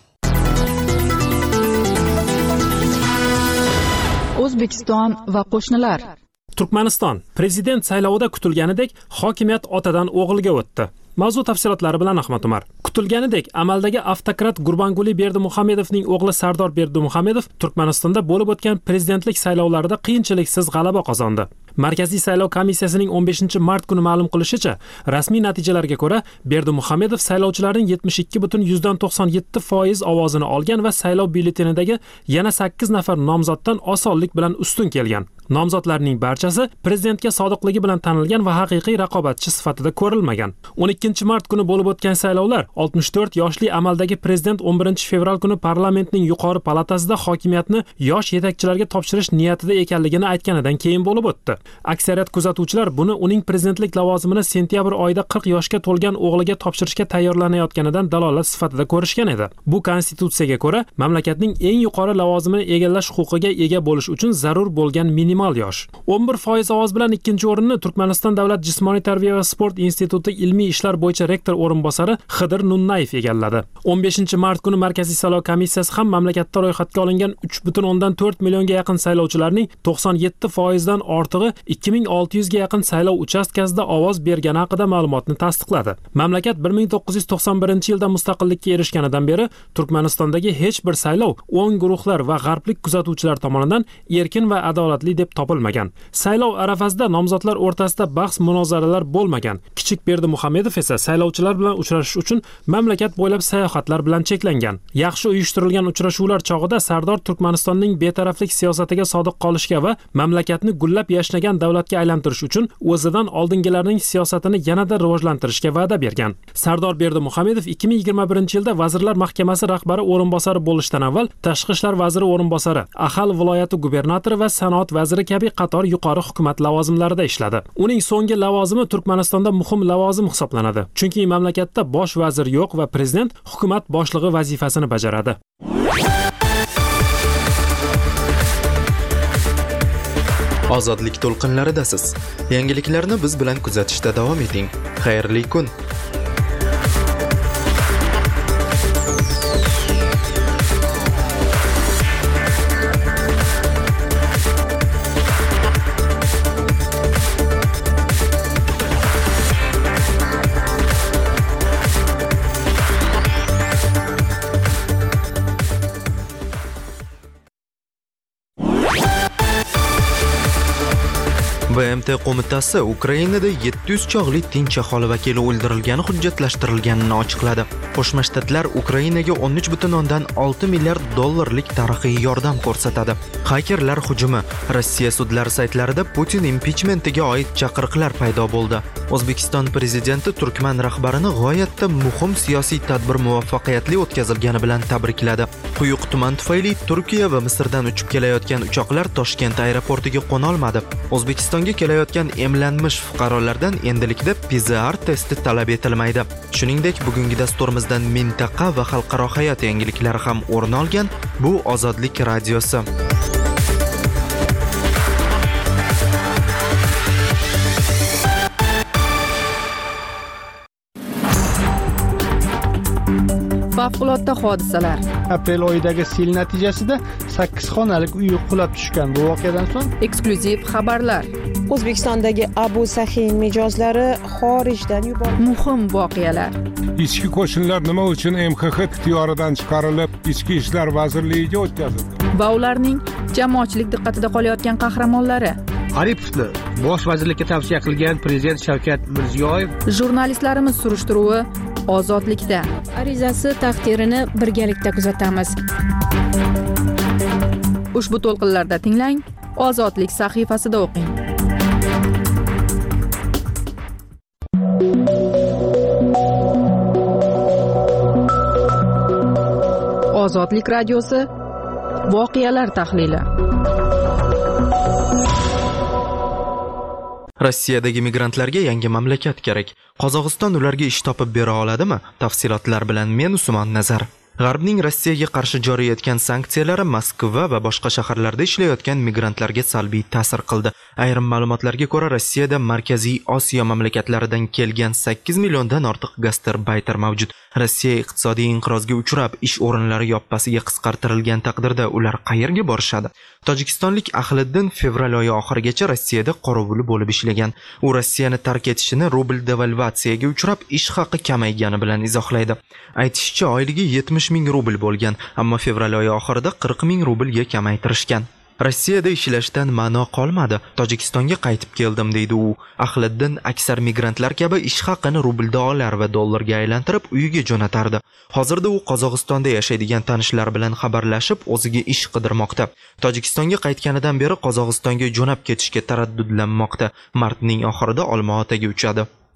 O'zbekiston va qo'shnilar. Turkmaniston prezident saylovida kutilganidek hokimiyat otadan o'g'ilga o'tdi. Mavzu tafsilotlari bilan Ahmad Umar. Kutilganidek amaldagi avtokrat Gurbanguli Berdimuhamedovning o'g'li Sardor Berdimuhamedov Turkmanistonda bo'lib o'tgan prezidentlik saylovlarida qiyinchiliksiz g'alaba qozondi. Markaziy saylov komissiyasining 15-mart kuni ma'lum qilishicha, rasmiy natijalarga ko'ra Berdimuhamedov saylovchilarning 72.97% ovozini olgan va saylov byulletenidagi yana 8 nafar nomzoddan osonlik bilan ustun kelgan. Nomzodlarning barchasi prezidentga sodiqligi bilan tanilgan va haqiqiy raqobatchi sifatida ko'rilmagan. 12-mart kuni bo'lib o'tgan saylovlar 64 yoshli amaldagi prezident 11-fevral kuni parlamentning yuqori palatasida hokimiyatni yosh yetakchilarga topshirish niyatida ekanligini aytganidan keyin bo'lib o'tdi. Aksariyat kuzatuvchilar buni uning prezidentlik lavozimini sentyabr oyida 40 yoshga to'lgan o'g'liga topshirishga tayyorlanayotganidan dalolat sifatida ko'rishgan edi. Bu konstitutsiyaga ko'ra mamlakatning eng yuqori lavozimini egallash huquqiga ega bo'lish uchun zarur bo'lgan minimal yosh. 11% ovoz bilan ikkinchi o'rinni Turkmaniston davlat jismoniy tarbiya va sport instituti ilmiy ishlar bo'yicha rektor o'rinbosari Xidir Nunnayev egalladi. 15-mart kuni Markaziy saylov komissiyasi ham mamlakatda ro'yxatga olingan 3.4 millionga yaqin saylovchilarning 97% dan ortig'i 2600 ga yaqin saylov uchastkasida ovoz bergani haqida ma'lumotni tasdiqladi. Mamlakat 1991-yilda mustaqillikka erishganidan beri Turkmanistondagi hech bir saylov o'ng guruhlar va g'arblik kuzatuvchilar tomonidan erkin va adolatli deb topilmagan. Saylov arafasida nomzodlar o'rtasida bahs-munozaralar bo'lmagan. Kichik Berdimuhamedov esa saylovchilar bilan uchrashish uchun mamlakat bo'ylab sayohatlar bilan cheklangan. Yaxshi uyushtirilgan uchrashuvlar chog'ida Sardor Turkmanistonning betaraflik siyosatiga sodiq qolishga va mamlakatni gullab yashnagan davlatga aylantirish uchun o'zidan oldingilarning siyosatini yanada rivojlantirishga va'da bergan. Sardor Berdimuhamedov 2021-yilda Vazirlar Mahkamasi rahbari o'rinbosari bo'lishdan avval Tashqi ishlar vaziri o'rinbosari, Ahal viloyati gubernatori va sanoat vaziri kabi qator yuqori hukumat lavozimlarida ishladi. Uning so'nggi lavozimi Turkmanistonda muhim lavozim hisoblanadi. Chunki mamlakatda bosh vazir yo'q va prezident hukumat boshlig'i vazifasini bajaradi. Ozodlik to'lqinlaridasiz. Yangiliklarni biz bilan kuzatishda davom eting. Xayrli kun. BMT qo'mitasi Ukrainada 700 chog'li tinch aholi vakili o'ldirilgani hujjatlashtirilganini ochiqladi. Qo'shma Shtatlar Ukrainaga 13.6 milliard dollarlik tarixiy yordam ko'rsatadi. Hakerlar hujumi. Rossiya sudlari saytlarida Putin impichmentiga oid chaqiriqlar paydo bo'ldi. O'zbekiston prezidenti Turkman rahbarini g'oyatda muhim siyosiy tadbir muvaffaqiyatli o'tkazilgani bilan tabrikladi. Quyuq tuman tufayli Turkiya va Misrdan uchib kelayotgan uchoqlar Toshkent aeroportiga qo'na olmadi. O'zbekistonga kelayotgan emlanmish fuqarolardan endilikda PCR testi talab etilmaydi. Shuningdek, bugungi dasturimizdan mintaqa va xalqaro hayot yangiliklari ham o'rin olgan. Bu Ozodlik radiosi. Favqulodda hodisalar. Aprel oyidagi sel natijasida 8 xonalik uy qulab tushgan. Bu voqeadan so'ng Eksklyuziv xabarlar. O'zbekistondagi Abu Sahin mijozlari xorijdan yuborildi. Muhim voqealar. Ichki qo'shinlar nima uchun MXX ixtiyoridan chiqarilib, Ichki ishlar vazirligiga o'tkazildi? Va ularning jamoatchilik diqqatida qolayotgan qahramonlari. Aripovni bosh vazirlikka tavsiya qilgan prezident Shavkat Mirziyoyev. Jurnalistlarimiz surishtiruvi Ozodlikda. Arizasi taqdirini birgalikda kuzatamiz. Ushbu to'lqinlarda tinglang, Ozodlik sahifasida o'qing. Ozodlik radiosi voqealar tahlili. Rossiyadagi migrantlarga yangi mamlakat kerak. Qozog'iston ularga ish topib bera oladimi? Tafsilotlar bilan men Usmon Nazar. G'arbning Rossiyaga qarshi joriy etgan sanksiyalari Moskva va boshqa shaharlarda ishlayotgan migrantlarga salbiy ta'sir qildi. Ayrim ma'lumotlarga ko'ra, Rossiyada Markaziy Osiyo mamlakatlaridan kelgan 8 milliondan ortiq gastarbayter mavjud. Rossiya iqtisodiy inqirozga uchrab, ish o'rinlari yoppasiga qisqartirilgan taqdirda ular qayerga borishadi? Tojikistonlik Ahliddin fevral oyi oxirigacha Rossiyada qorovuli bo'lib ishlagan. U Rossiyani tark etishini rubl devalvatsiyaga uchrab, ish haqi kamaygani bilan izohlaydi. Aytishicha, oyligi 70 ming rubl bo'lgan, ammo fevral oyi oxirida 40 ming rublga kamaytirishgan. Rossiyada ishlashdan ma'no qolmadi. Tojikistonga qaytib keldim, deydi u. Ahliddin aksar migrantlar kabi ish haqini rubl dollar va dollarga aylantirib uyiga jo'natardi. Hozirda u Qozog'istonda yashaydigan tanishlar bilan xabarlashib, o'ziga ish qidirmoqda. Tojikistonga qaytganidan beri Qozog'istonga jo'nab ketishga taraddudlanmoqda. Martning oxirida Olmaotaga uchadi.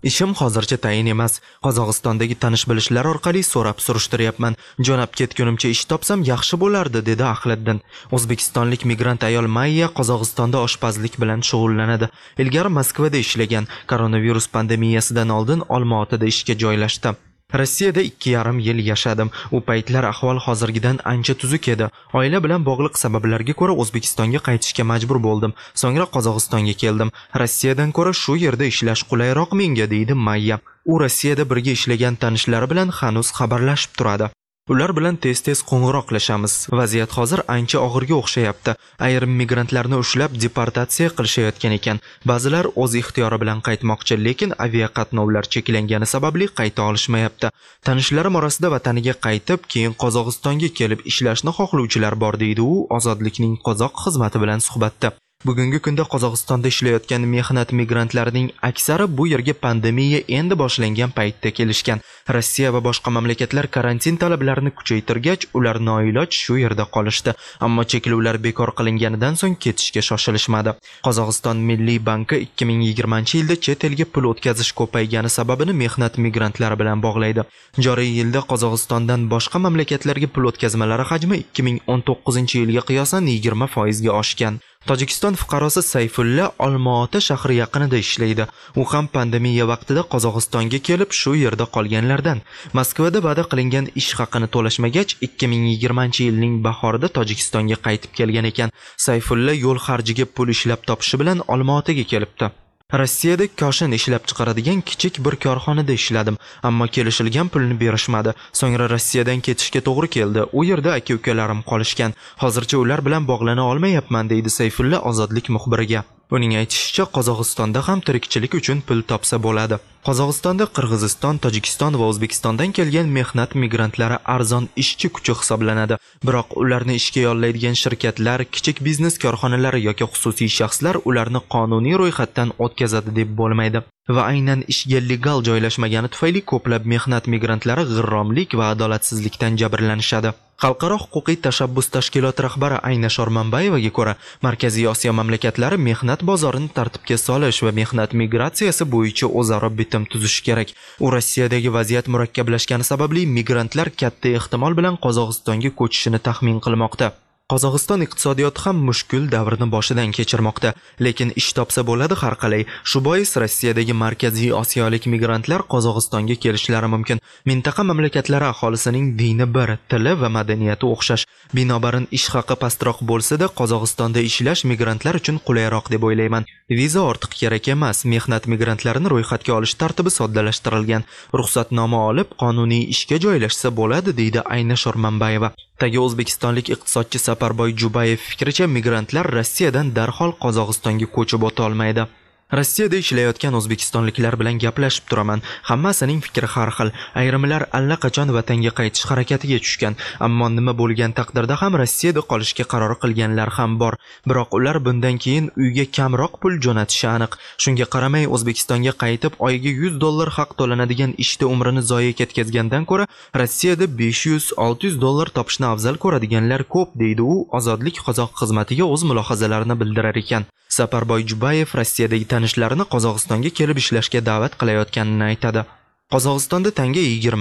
Ishim hozircha tayin emas. Qozog'istondagi tanish-bilishlar orqali so'rab surishtiryapman. Jo'nab ketgunimcha ish topsam yaxshi bo'lardi, dedi Ahliddin. O'zbekistonlik migrant ayol Mayya Qozog'istonda oshpazlik bilan shug'ullanadi. Ilgari Moskvada ishlagan, koronavirus pandemiyasidan oldin Olmaotada ishga joylashdi. Rossiyada 2,5 yil yashadim. U paytlar ahvol hozirgidan ancha tuzuk edi. Oila bilan bog'liq sabablarga ko'ra O'zbekistonga qaytishga majbur bo'ldim. So'ngra Qozog'istonga keldim. Rossiyadan ko'ra shu yerda ishlash qulayroq menga, deydi Mayya. U Rossiyada birga ishlagan tanishlari bilan hanuz xabarlashib turadi. Ular bilan tez-tez qo'ng'iroqlashamiz. Vaziyat hozir ancha og'irga o'xshayapti. Ayrim migrantlarni ushlab deportatsiya qilishayotgan ekan. Ba'zilar o'z ixtiyori bilan qaytmoqchi, lekin aviaqatnovlar cheklangani sababli qayta olishmayapti. Tanishlarim orasida vataniga qaytib, keyin Qozog'istonga kelib ishlashni xohlovchilar bor, deydi u Ozodlikning qozoq xizmati bilan suhbatda. Bugungi kunda Qozog'istonda ishlayotgan mehnat migrantlarining aksari bu yerga pandemiya endi boshlangan paytda kelishgan. Rossiya va boshqa mamlakatlar karantin talablarini kuchaytirgach, ular noiloj shu yerda qolishdi. Ammo cheklovlar bekor qilinganidan so'ng ketishga shoshilishmadi. Qozog'iston Milliy banki 2020-yilda chet elga pul o'tkazish ko'paygani sababini mehnat migrantlari bilan bog'laydi. Joriy yilda Qozog'istondan boshqa mamlakatlarga pul o'tkazmalari hajmi 2019-yilga qiyosan 20% ga oshgan. Tojikiston fuqarosi Sayfulla Olmaota shahri yaqinida ishlaydi. U ham pandemiya vaqtida Qozog'istonga kelib shu yerda qolganlardan. Moskvada va'da qilingan ish haqini to'lashmagach, 2020-yilning bahorida Tojikistonga qaytib kelgan ekan. Sayfulla yo'l xarjiga pul ishlab topishi bilan Olmaotaga kelibdi. Rossiyada koshin ishlab chiqaradigan kichik bir korxonada ishladim, ammo kelishilgan pulni berishmadi. So'ngra Rossiyadan ketishga to'g'ri keldi. U yerda aka-ukalarim qolishgan. Hozircha ular bilan bog'lana olmayapman, deydi Sayfulla Ozodlik muxbiriga. Uning aytishicha, Qozog'istonda ham tirikchilik uchun pul topsa bo'ladi. Qozog'istonda Qirg'iziston, Tojikiston va O'zbekistondan kelgan mehnat migrantlari arzon ishchi kuchi hisoblanadi. Biroq ularni ishga yollaydigan shirkatlar, kichik biznes korxonalari yoki xususiy shaxslar ularni qonuniy ro'yxatdan o'tkazadi deb bo'lmaydi. Va aynan ishga legal joylashmagani tufayli ko'plab mehnat migrantlari g'irromlik va adolatsizlikdan jabrlanishadi. Xalqaro huquqiy tashabbus tashkiloti rahbari Ayna Shormanbayevaga ko'ra, Markaziy Osiyo mamlakatlari mehnat bozorini tartibga solish va mehnat migratsiyasi bo'yicha o'zaro bitim tuzishi kerak. U Rossiyadagi vaziyat murakkablashgani sababli migrantlar katta ehtimol bilan Qozog'istonga ko'chishini taxmin qilmoqda. Qozog'iston iqtisodiyoti ham mushkul davrni boshidan kechirmoqda, lekin ish topsa bo'ladi har qalay. Shu bois Rossiyadagi Markaziy Osiyolik migrantlar Qozog'istonga kelishlari mumkin. Mintaqa mamlakatlari aholisining dini bir, tili va madaniyati o'xshash. Binobarin ish haqi pastroq bo'lsa-da, Qozog'istonda ishlash migrantlar uchun qulayroq deb o'ylayman. Viza ortiq kerak emas. Mehnat migrantlarini ro'yxatga olish tartibi soddalashtirilgan. Ruxsatnoma olib, qonuniy ishga joylashsa bo'ladi, deydi Ayna Shormanbayeva. Tagi O'zbekistonlik iqtisodchi Saparboy Jubayev fikricha, migrantlar Rossiyadan darhol Qozog'istonga ko'chib o'ta olmaydi. Rossiyada ishlayotgan o'zbekistonliklar bilan gaplashib turaman. Hammasining fikri har xil. Ayrimlar allaqachon vatanga qaytish harakatiga tushgan, ammo nima bo'lgan taqdirda ham Rossiyada qolishga qaror qilganlar ham bor. Biroq ular bundan keyin uyga kamroq pul jo'natishi aniq. Shunga qaramay O'zbekistonga qaytib oyiga $100 haq to'lanadigan ishda umrini zoya ketkazgandan ko'ra Rossiyada $500-600 topishni afzal ko'radiganlar ko'p, deydi u Ozodlik qozoq xizmatiga o'z mulohazalarini bildirar ekan. Saparboy Jubayev Rossiyadagi tanishlarini Qozog'istonga kelib ishlashga da'vat qilayotganini aytadi. Qozog'istonda tanga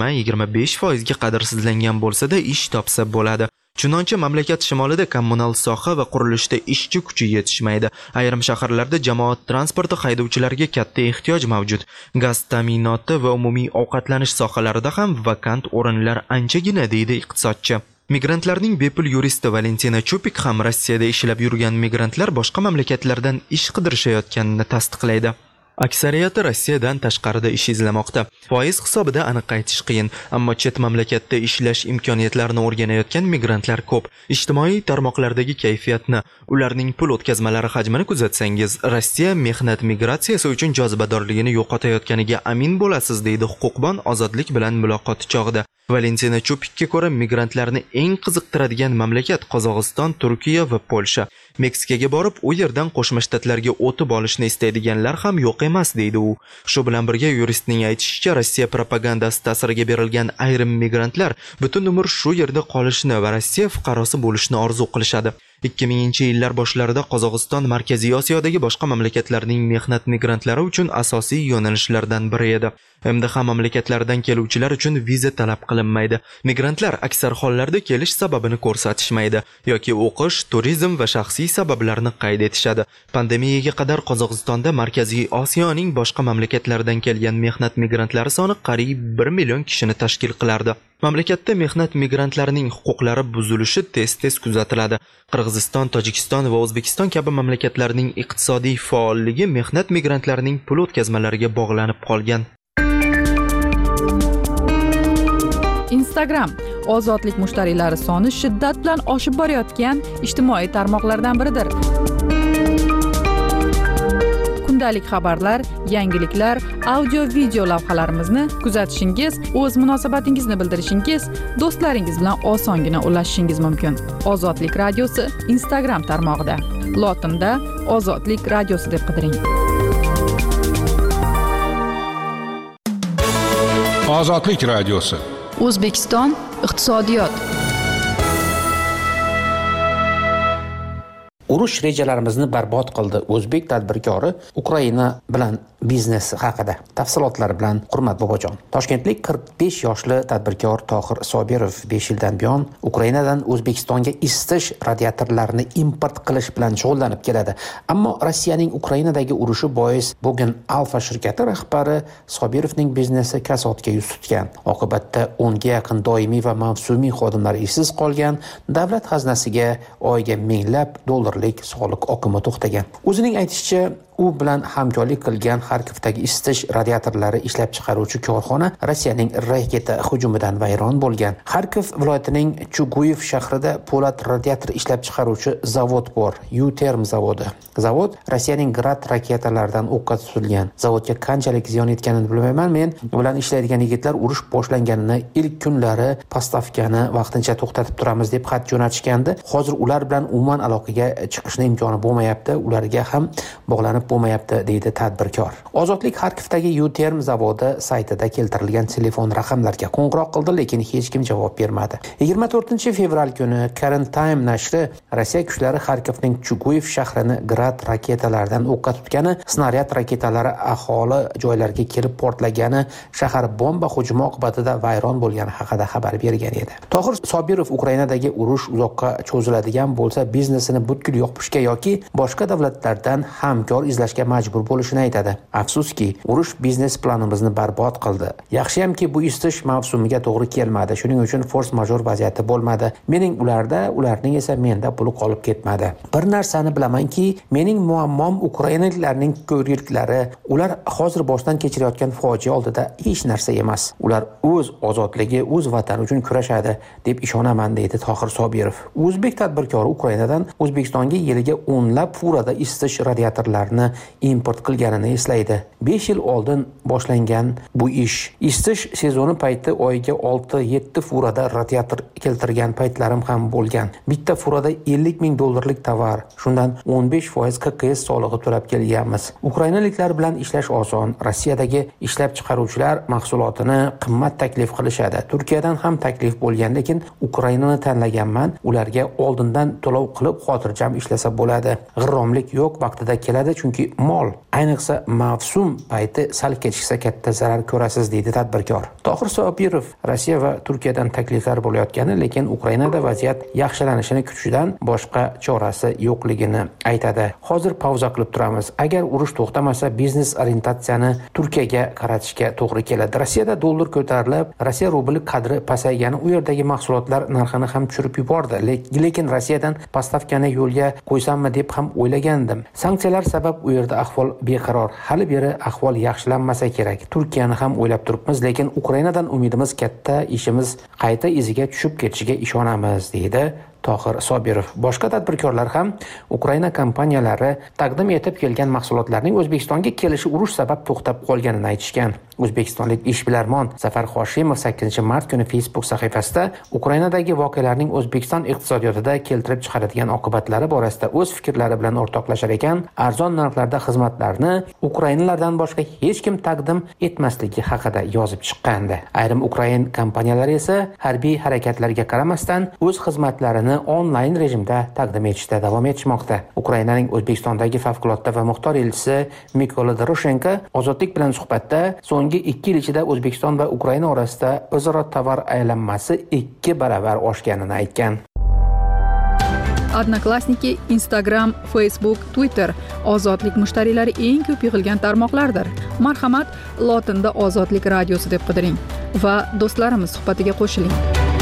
20-25% ga qadrsizlangan bo'lsa-da, ish topsa bo'ladi. Chunonchi mamlakat shimolida kommunal soha va qurilishda ishchi kuchi yetishmaydi. Ayrim shaharlarda jamoat transporti haydovchilariga katta ehtiyoj mavjud. Gaz ta'minoti va umumiy ovqatlanish sohalarida ham vakant o'rinlar anchagina, deydi iqtisodchi. Migrantlarning bepul yuristi Valentina Chupik ham Rossiyada ishlab yurgan migrantlar boshqa mamlakatlardan ish qidirishayotganini tasdiqlaydi. Aksariyati Rossiyadan tashqarida ish izlamoqda. Foiz hisobida aniq aytish qiyin, ammo chet mamlakatda ishlash imkoniyatlarini o'rganayotgan migrantlar ko'p. Ijtimoiy tarmoqlardagi kayfiyatni, ularning pul o'tkazmalari hajmini kuzatsangiz, Rossiya mehnat migratsiyasi uchun jozibadorligini yo'qotayotganiga amin bo'lasiz, deydi huquqbon Ozodlik bilan muloqoti chog'ida. Valentina Chupikka ko'ra, migrantlarni eng qiziqtiradigan mamlakat Qozog'iston, Turkiya va Polsha. Meksikaga borib, u yerdan Qo'shma Shtatlarga o'tib olishni istaydiganlar ham yo'q emas, deydi u. Shu bilan birga yuristning aytishicha, Rossiya propagandasi ta'siriga berilgan ayrim migrantlar butun umr shu yerda qolishni va Rossiya fuqarosi bo'lishni orzu qilishadi. 2000-yillar boshlarida Qozog'iston Markaziy Osiyodagi boshqa mamlakatlarning mehnat migrantlari uchun asosiy yo'nalishlardan biri edi. MDH mamlakatlaridan keluvchilar uchun viza talab qilinmaydi. Migrantlar aksar hollarda kelish sababini ko'rsatishmaydi yoki o'qish, turizm va shaxsiy sabablarni qayd etishadi. Pandemiyaga qadar Qozog'istonda Markaziy Osiyoning boshqa mamlakatlaridan kelgan mehnat migrantlari soni qariyb 1 million kishini tashkil qilardi. Mamlakatda mehnat migrantlarining huquqlari buzilishi tez-tez kuzatiladi. Qirg'iziston, Tojikiston va O'zbekiston kabi mamlakatlarning iqtisodiy faolligi mehnat migrantlarining pul o'tkazmalariga bog'lanib qolgan. Instagram ozodlik mushtariylari soni shiddat bilan oshib borayotgan ijtimoiy tarmoqlardan biridir. Kundalik xabarlar, yangiliklar, audio-video lavhalarimizni kuzatishingiz, o'z munosabatingizni bildirishingiz, do'stlaringiz bilan osongina ulashishingiz mumkin. Ozodlik radiosi Instagram tarmog'ida. Lotinda Ozodlik radiosi deb qidiring. Ozodlik radiosi. O'zbekiston iqtisodiyot. Urush rejalarimizni barbod qildi. O'zbek tadbirkori Ukraina bilan biznes haqida tafsilotlar bilan Hurmat Bobojon. Toshkentlik 45 yoshli tadbirkor Tohir Sobirov 5 yildan buyon Ukrainadan O'zbekistonga isitish radiatorlarini import qilish bilan shug'ullanib keladi. Ammo Rossiyaning Ukrainadagi urushi bois bugun Alfa shirkati rahbari Sobirovning biznesi kasodga yuz tutgan. Oqibatda 10 ga yaqin doimiy va mavsumiy xodimlar ishsiz qolgan, davlat xazinasiga oyiga minglab dollarlik soliq oqimi to'xtagan. O'zining aytishicha, u bilan hamkorlik qilgan Xarkovdagi isitish radiatorlari ishlab chiqaruvchi korxona Rossiyaning raketa hujumidan vayron bo'lgan. Xarkov viloyatining Chuguyev shahrida po'lat radiator ishlab chiqaruvchi zavod bor, U-Term zavodi. Zavod Rossiyaning Grad raketalaridan o'qqa tutilgan. Zavodga qanchalik ziyon yetganini bilmayman. Men bilan ishlaydigan yigitlar urush boshlanganini ilk kunlari postavkani vaqtincha to'xtatib turamiz deb xat jo'natishgandi. Hozir ular bilan umuman aloqaga chiqishning imkoni bo'lmayapti, ularga ham bog'lanib bo'lmayapti, deydi tadbirkor. Ozodlik Xarkovdagi U-Term zavodi saytida keltirilgan telefon raqamlarga qo'ng'iroq qildi, lekin hech kim javob bermadi. 24-fevral kuni Current Time nashri Rossiya kuchlari Xarkovning Chuguyev shahrini Grad raketalaridan o'qqa tutgani, snaryad raketalari aholi joylariga kelib portlagani, shahar bomba hujumi oqibatida vayron bo'lgani haqida xabar bergan edi. Tohir Sobirov Ukrainadagi urush uzoqqa cho'ziladigan bo'lsa, biznesini butkul yopishga yoki boshqa davlatlardan hamkor izlashga majbur bo'lishini aytadi. Afsuski, urush biznes planimizni barbod qildi. Yaxshiyamki bu isitish mavsumiga to'g'ri kelmadi. Shuning uchun force major vaziyati bo'lmadi. Mening ularda, ularning esa menda puli qolib ketmadi. Bir narsani bilamanki, mening muammom ukrainaliklarning ko'rgiliklari. Ular hozir boshdan kechirayotgan fojia oldida hech narsa emas. Ular o'z ozodligi, o'z vatani uchun kurashadi deb ishonaman, deydi Tohir Sobirov. O'zbek tadbirkori Ukrainadan O'zbekistonga yiliga o'nlab furada isitish radiatorlarini import qilganini eslaydi. 5 yil oldin boshlangan bu ish. Isitish sezoni payti oyiga 6-7 furada radiator keltirgan paytlarim ham bo'lgan. Bitta furada 50 ming dollarlik tovar, shundan 15% KKS solig'i to'lab kelganmiz. Ukrainaliklar bilan ishlash oson. Rossiyadagi ishlab chiqaruvchilar mahsulotini qimmat taklif qilishadi. Turkiyadan ham taklif bo'lgan, lekin Ukrainani tanlaganman. Ularga oldindan to'lov qilib xotirjam ishlasa bo'ladi. G'irromlik yo'q, vaqtida keladi, chunki mol, ayniqsa mavsum payti sal kechiksa katta zarar ko'rasiz, deydi tadbirkor. Tohir Sobirov Rossiya va Turkiyadan takliflar bo'layotgani, lekin Ukrainada vaziyat yaxshilanishini kutishdan boshqa chorasi yo'qligini aytadi. Hozir pauza qilib turamiz. Agar urush to'xtamasa, biznes orientatsiyani Turkiyaga qaratishga to'g'ri keladi. Rossiyada dollar ko'tarilib, Rossiya rubli qadri pasaygani u yerdagi mahsulotlar narxini ham tushirib yubordi. Lekin Rossiyadan postavkani yo'lga qo'ysammi deb ham o'ylagandim. Sanksiyalar sabab u yerda ahvol beqaror. Hali beri ahvol yaxshilanmasa kerak. Turkiyani ham o'ylab turibmiz, lekin Ukrainadan umidimiz katta, ishimiz qayta iziga tushib ketishiga ishonamiz, deydi Tohir Sobirov. Boshqa tadbirkorlar ham Ukraina kompaniyalari taqdim etib kelgan mahsulotlarning O'zbekistonga kelishi urush sabab to'xtab qolganini aytishgan. O'zbekistonlik ishbilarmon Zafar Hoshimov 8-mart kuni Facebook sahifasida Ukrainadagi voqealarning O'zbekiston iqtisodiyotida keltirib chiqaradigan oqibatlari borasida o'z fikrlari bilan o'rtoqlashar ekan, arzon narxlarda xizmatlarni Ukrainalardan boshqa hech kim taqdim etmasligi haqida yozib chiqqandi. Ayrim Ukrain kompaniyalari esa harbiy harakatlarga qaramasdan o'z xizmatlarini xizmatini onlayn rejimda taqdim etishda davom etishmoqda. Ukrainaning O'zbekistondagi favqulodda va muxtor elchisi Mykola Doroshenko Ozodlik bilan suhbatda so'nggi 2 yil ichida O'zbekiston va Ukraina orasida o'zaro tovar aylanmasi 2 baravar oshganini aytgan. Odnoklassniki, Instagram, Facebook, Twitter ozodlik mushtariylari eng ko'p yig'ilgan tarmoqlardir. Marhamat, lotinda Ozodlik radiosi deb qidiring va do'stlarimiz suhbatiga qo'shiling.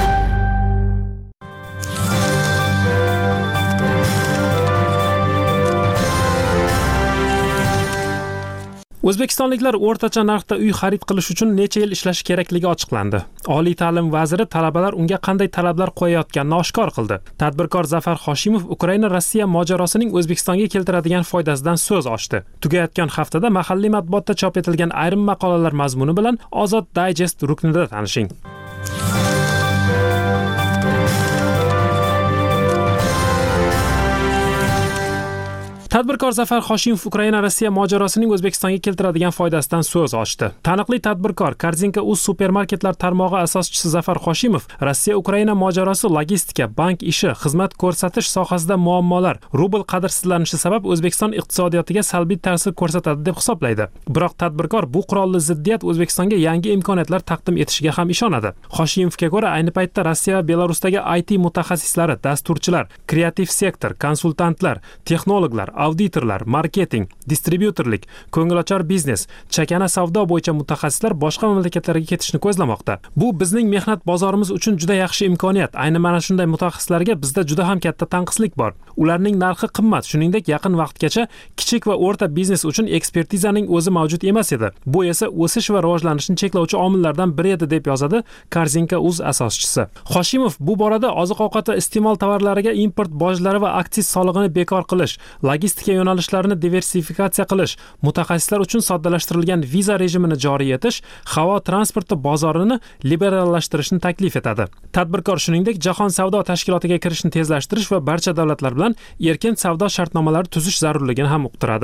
O'zbekistonliklar o'rtacha narxda uy xarid qilish uchun necha yil ishlashi kerakligi ochiqlandi. Oliy ta'lim vaziri talabalar unga qanday talablar qo'yayotganini oshkor qildi. Tadbirkor Zafar Hoshimov Ukraina-Rossiya mojarosining O'zbekistonga keltiradigan foydasidan so'z ochdi. Tugayotgan haftada mahalliy matbuotda chop etilgan ayrim maqolalar mazmuni bilan Ozod Digest ruknida tanishing. Tadbirkor Zafar Hoshimov Ukraina-Rossiya mojarosining O'zbekistonga keltiradigan foydasidan so'z ochdi. Taniqli tadbirkor Korzinka.uz supermarketlar tarmog'i asoschisi Zafar Hoshimov Rossiya-Ukraina mojarosi logistika, bank ishi, xizmat ko'rsatish sohasida muammolar, rubl qadrsizlanishi sabab O'zbekiston iqtisodiyotiga salbiy ta'sir ko'rsatadi deb hisoblaydi. Biroq tadbirkor bu qurolli ziddiyat O'zbekistonga yangi imkoniyatlar taqdim etishiga ham ishonadi. Hoshimovga ko'ra, ayni paytda Rossiya va Belarusdagi IT mutaxassislari, dasturchilar, kreativ sektor, konsultantlar, texnologlar, auditorlar, marketing, distribyutorlik, ko'ngilochar biznes, chakana savdo bo'yicha mutaxassislar boshqa mamlakatlarga ketishni ko'zlamoqda. Bu bizning mehnat bozorimiz uchun juda yaxshi imkoniyat. Ayni mana shunday mutaxassislarga bizda juda ham katta tanqislik bor. Ularning narxi qimmat, shuningdek yaqin vaqtgacha kichik va o'rta biznes uchun ekspertizaning o'zi mavjud emas edi. Bu esa o'sish va rivojlanishni cheklovchi omillardan biri edi deb yozadi Korzinka.uz asoschisi. Hoshimov bu borada oziq-ovqat va iste'mol tovarlariga import bojlari va aksiz solig'ini bekor qilish, logistika yo'nalishlarini diversifikatsiya qilish, mutaxassislar uchun soddalashtirilgan viza rejimini joriy etish, havo transporti bozorini liberallashtirishni taklif etadi. Tadbirkor shuningdek Jahon savdo tashkilotiga kirishni tezlashtirish va barcha davlatlar bilan erkin savdo shartnomalari tuzish zarurligini ham uqtiradi.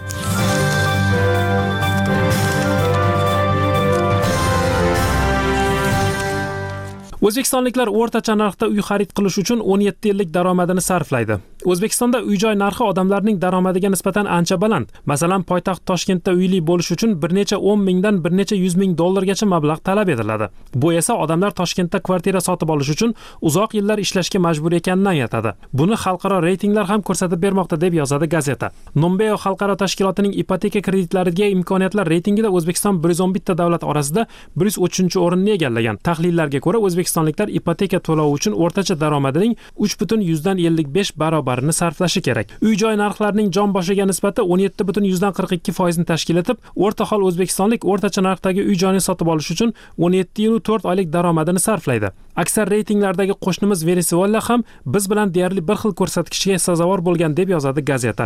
O'zbekistonliklar o'rtacha narxda uy xarid qilish uchun 17 yillik daromadini sarflaydi. O'zbekistonda uy-joy narxi odamlarning daromadiga nisbatan ancha baland. Masalan, poytaxt Toshkentda uyli bo'lish uchun bir necha 10 mingdan bir necha 100 ming dollargacha mablag' talab etiladi. Bu esa odamlar Toshkentda kvartira sotib olish uchun uzoq yillar ishlashga majbur ekanini aytadi. Buni xalqaro reytinglar ham ko'rsatib bermoqda deb yozadi gazeta. Numbeo xalqaro tashkilotining ipoteka kreditlariga imkoniyatlar reytingida O'zbekiston 111 ta davlat orasida 103-o'rinni egallagan. Tahlillarga ko'ra, O'zbekistonliklar ipoteka to'lovi uchun o'rtacha daromadining 3,55 barobarini sarflashi kerak. Uy-joy narxlarining jon boshiga nisbati 17,42% tashkil etib, o'rta hol o'zbekistonlik o'rtacha narxdagi uy-joyni sotib olish uchun 17 yil 4 oylik daromadini sarflaydi. Aksar reytinglardagi qo'shnimiz Venesuela ham biz bilan deyarli bir xil ko'rsatkichga sazovor bo'lgan deb yozadi gazeta.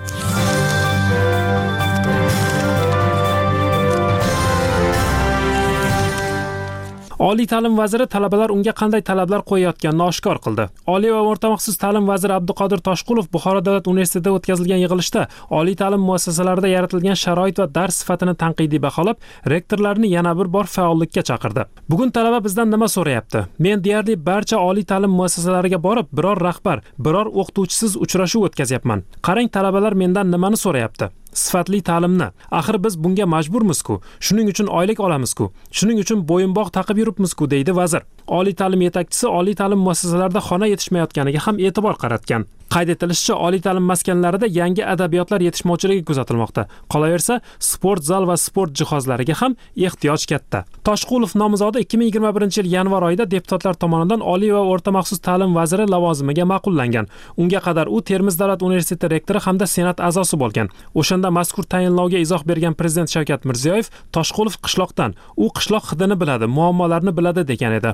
Oliy ta'lim vaziri talabalar unga qanday talablar qo'yayotganini oshkor qildi. Oliy va o'rta maxsus ta'lim vaziri Abduqodir Toshqulov Buxoro davlat universitetida o'tkazilgan yig'ilishda oliy ta'lim muassasalarida yaratilgan sharoit va dars sifatini tanqidiy baholab, rektorlarni yana bir bor faollikka chaqirdi. Bugun talaba bizdan nima so'rayapti? Men deyarli barcha oliy ta'lim muassasalariga borib, biror rahbar, biror o'qituvchisiz uchrashuv o'tkazyapman. Qarang, talabalar mendan nimani so'rayapti? Sifatli ta'limni. Axir biz bunga majburmiz-ku. Shuning uchun oylik olamiz-ku. Shuning uchun bo'yinbog' taqib yuribmiz-ku, deydi vazir. Oliy ta'lim yetakchisi oliy ta'lim muassasalarida xona yetishmayotganiga ham e'tibor qaratgan. Qayd etilishicha, oliy ta'lim maskanlarida yangi adabiyotlar yetishmovchiligi kuzatilmoqda. Qolaversa, sport zal va sport jihozlariga ham ehtiyoj katta. Toshqulov nomzodi 2021 yil yanvar oyida deputatlar tomonidan Oliy va o'rta maxsus ta'lim vaziri lavozimiga ma'qullangan. Unga qadar u Termiz davlat universiteti rektori hamda senat a'zosi bo'lgan. O'shanda mazkur tayinlovga izoh bergan prezident Shavkat Mirziyoyev Toshqulov qishloqdan, u qishloq hidini biladi, muammolarni biladi degan edi.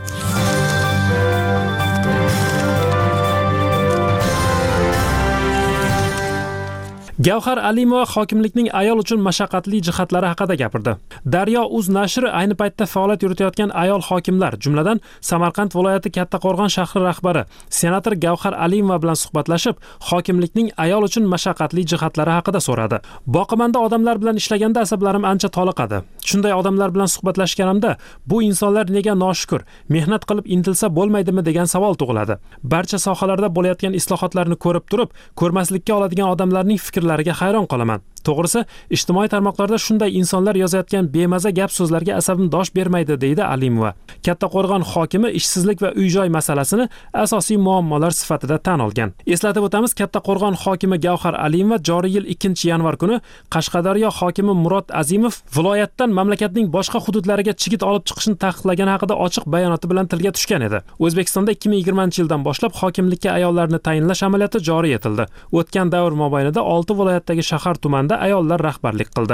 Gavhar Alimova hokimlikning ayol uchun mashaqqatli jihatlari haqida gapirdi. Daryo.uz nashri ayni paytda faoliyat yuritayotgan ayol hokimlar, jumladan Samarqand viloyati Kattaqo'rg'on shahri rahbari senator Gavhar Alimova bilan suhbatlashib, hokimlikning ayol uchun mashaqqatli jihatlari haqida so'radi. Boqimanda odamlar bilan ishlaganda asablarim ancha toliqadi. Shunday odamlar bilan suhbatlashganimda, bu insonlar nega noshukur, mehnat qilib intilsa bo'lmaydimi degan savol tug'iladi. Barcha sohalarda bo'layotgan islohotlarni ko'rib turib, ko'rmaslikka oladigan odamlarning fikrlariga hayron qolaman. To'g'risi, ijtimoiy tarmoqlarda shunday insonlar yozayotgan bemaza gap so'zlarga asabim dosh bermaydi, deydi Alimova. Kattaqo'rg'on hokimi ishsizlik va uy-joy masalasini asosiy muammolar sifatida tan olgan. Eslatib o'tamiz, Kattaqo'rg'on hokimi Gavhar Alimova joriy yil 2-yanvar kuni Qashqadaryo hokimi Murod Azimov viloyatdan mamlakatning boshqa hududlariga chigit olib chiqishni taqiqlagani haqida ochiq bayonoti bilan tilga tushgan edi. O'zbekistonda 2020-yildan boshlab hokimlikka ayollarni tayinlash amaliyoti joriy etildi. O'tgan davr mobaynida 6 viloyatdagi shahar tuman ayollar rahbarlik qildi.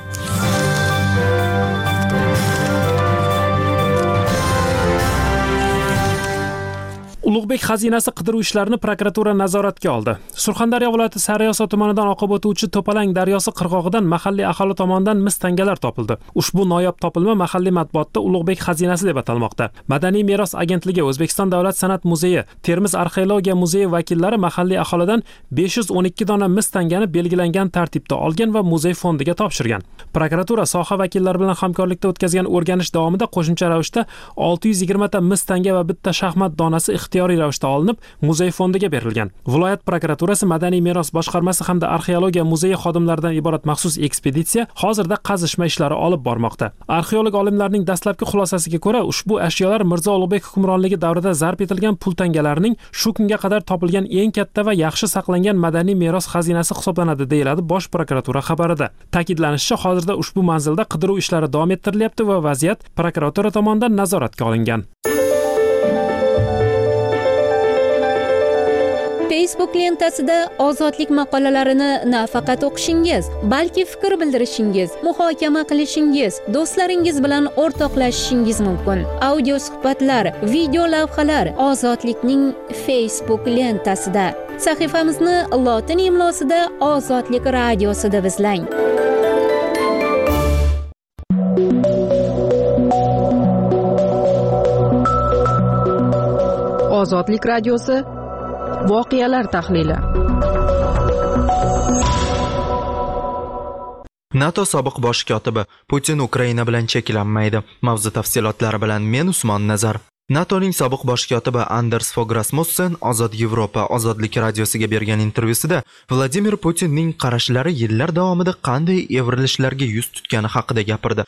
Ulug'bek xazinasi qidiruv ishlarini prokuratura nazoratga oldi. Surxondaryo viloyati Sariosiyo tumanidan oqib o'tuvchi To'palang daryosi qirg'og'idan mahalliy aholi tomonidan mis tangalar topildi. Ushbu noyob topilma mahalliy matbuotda Ulug'bek xazinasi deb atalmoqda. Madaniy meros agentligi, O'zbekiston davlat san'at muzeyi, Termiz arxeologiya muzeyi vakillari mahalliy aholidan 512 dona mis tangani belgilangan tartibda olgan va muzey fondiga topshirgan. Prokuratura soha vakillari bilan hamkorlikda o'tkazgan o'rganish davomida qo'shimcha ravishda 620 ta mis tanga va bitta shaxmat donasi ixtiyoriy ravishda olinib, muzey fondiga berilgan. Viloyat prokuraturasi Madaniy meros boshqarmasi hamda arxeologiya muzeyi xodimlaridan iborat maxsus ekspeditsiya hozirda qazishma ishlari olib bormoqda. Arxeolog olimlarning dastlabki xulosasiga ko'ra, ushbu ashyolar Mirzo Ulug'bek hukmronligi davrida zarb etilgan pul tangalarining shu kunga qadar topilgan eng katta va yaxshi saqlangan madaniy meros xazinasi hisoblanadi, deyiladi Bosh prokuratura xabarida. Ta'kidlanishicha, hozirda ushbu manzilda qidiruv ishlari davom ettirilyapti va vaziyat prokuratura tomonidan nazoratga olingan. Facebook lentasida ozodlik maqolalarini nafaqat o'qishingiz, balki fikr bildirishingiz, muhokama qilishingiz, do'stlaringiz bilan o'rtoqlashishingiz mumkin. Audio suhbatlar, video lavhalar Ozodlikning Facebook lentasida. Sahifamizni lotin imlosida Ozodlik radiosi deb izlang. Ozodlik radiosi voqealar tahlili. NATO sobiq bosh kotibi Putin Ukraina bilan cheklanmaydi. Mavzu tafsilotlari bilan men Usmon Nazar. NATOning sobiq bosh kotibi Anders Fogh Rasmussen Ozod Yevropa Ozodlik radiosiga bergan intervyusida Vladimir Putinning qarashlari yillar davomida qanday evrilishlarga yuz tutgani haqida gapirdi.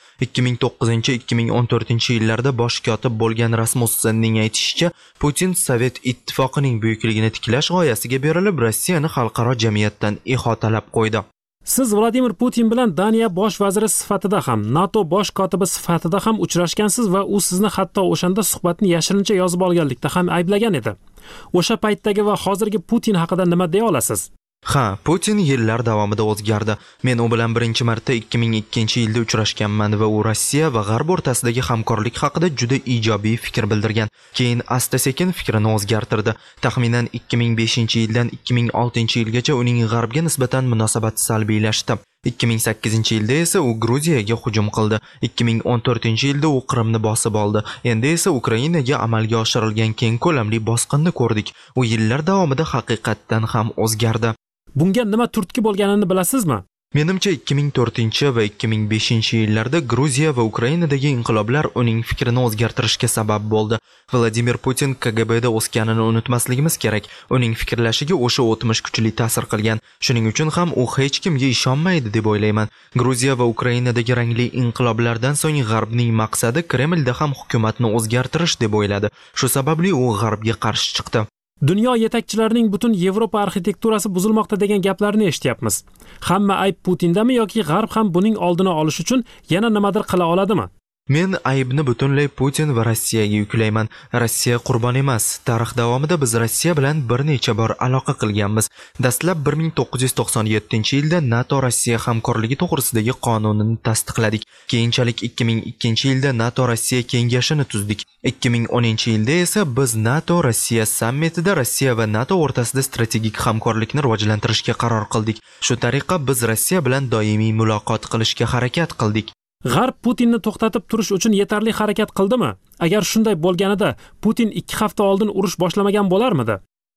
2009-2014 yillarda bosh kotib bo'lgan Rasmussenning aytishicha, Putin Sovet ittifoqining buyukligini tiklash g'oyasiga berilib, Rossiyani xalqaro jamiyatdan ihotalab qo'ydi. Siz Vladimir Putin bilan Daniya bosh vaziri sifatida ham, NATO bosh kotibi sifatida ham uchrashgansiz va u sizni hatto o'shanda suhbatni yashirincha yozib olganlikda ham ayblagan edi. O'sha paytdagi va hozirgi Putin haqida nima deya olasiz? Ha, Putin yillar davomida o'zgardi. Men u bilan birinchi marta 2002-yilda uchrashganman va u Rossiya va G'arb o'rtasidagi hamkorlik haqida juda ijobiy fikr bildirgan. Keyin asta-sekin fikrini o'zgartirdi. Taxminan 2005-yildan 2006-yilgacha uning G'arbga nisbatan munosabati salbiylashdi. 2008-yilda esa u Gruziyaga hujum qildi. 2014-yilda u Qrimni bosib oldi. Endi esa Ukrainaga amalga oshirilgan keng ko'lamli bosqinni ko'rdik. U yillar davomida haqiqatdan ham o'zgardi. Bunga nima turtki bo'lganini bilasizmi? Menimcha 2004 va 2005 yillarda Gruziya va Ukrainadagi inqiloblar uning fikrini o'zgartirishga sabab bo'ldi. Vladimir Putin KGBda o'sganini unutmasligimiz kerak. Uning fikrlashiga o'sha o'tmish kuchli ta'sir qilgan. Shuning uchun ham u hech kimga ishonmaydi deb o'ylayman. Gruziya va Ukrainadagi rangli inqiloblardan so'ng G'arbning maqsadi Kremlda ham hukumatni o'zgartirish deb o'yladi. Shu sababli u G'arbga qarshi chiqdi. Dunyo yetakchilarining butun Yevropa arxitekturasi buzilmoqda degan gaplarni eshityapmiz. Hamma ayb Putindami yoki G'arb ham buning oldini olish uchun yana nimadir qila oladimi? Men aybni butunlay Putin va Rossiyaga yuklayman. Rossiya qurbon emas. Tarix davomida biz Rossiya bilan bir necha bor aloqa qilganmiz. Dastlab 1997-yilda NATO Rossiya hamkorligi to'g'risidagi qonunini tasdiqladik. Keyinchalik 2002-yilda NATO Rossiya kengashini tuzdik. 2010-yilda esa biz NATO Rossiya sammitida Rossiya va NATO o'rtasida strategik hamkorlikni rivojlantirishga qaror qildik. Shu tariqa biz Rossiya bilan doimiy muloqot qilishga harakat qildik. G'arb Putinni to'xtatib turish uchun yetarli harakat qildimi? Agar shunday bo'lganida Putin 2 hafta oldin urush boshlamagan bo'larmidi?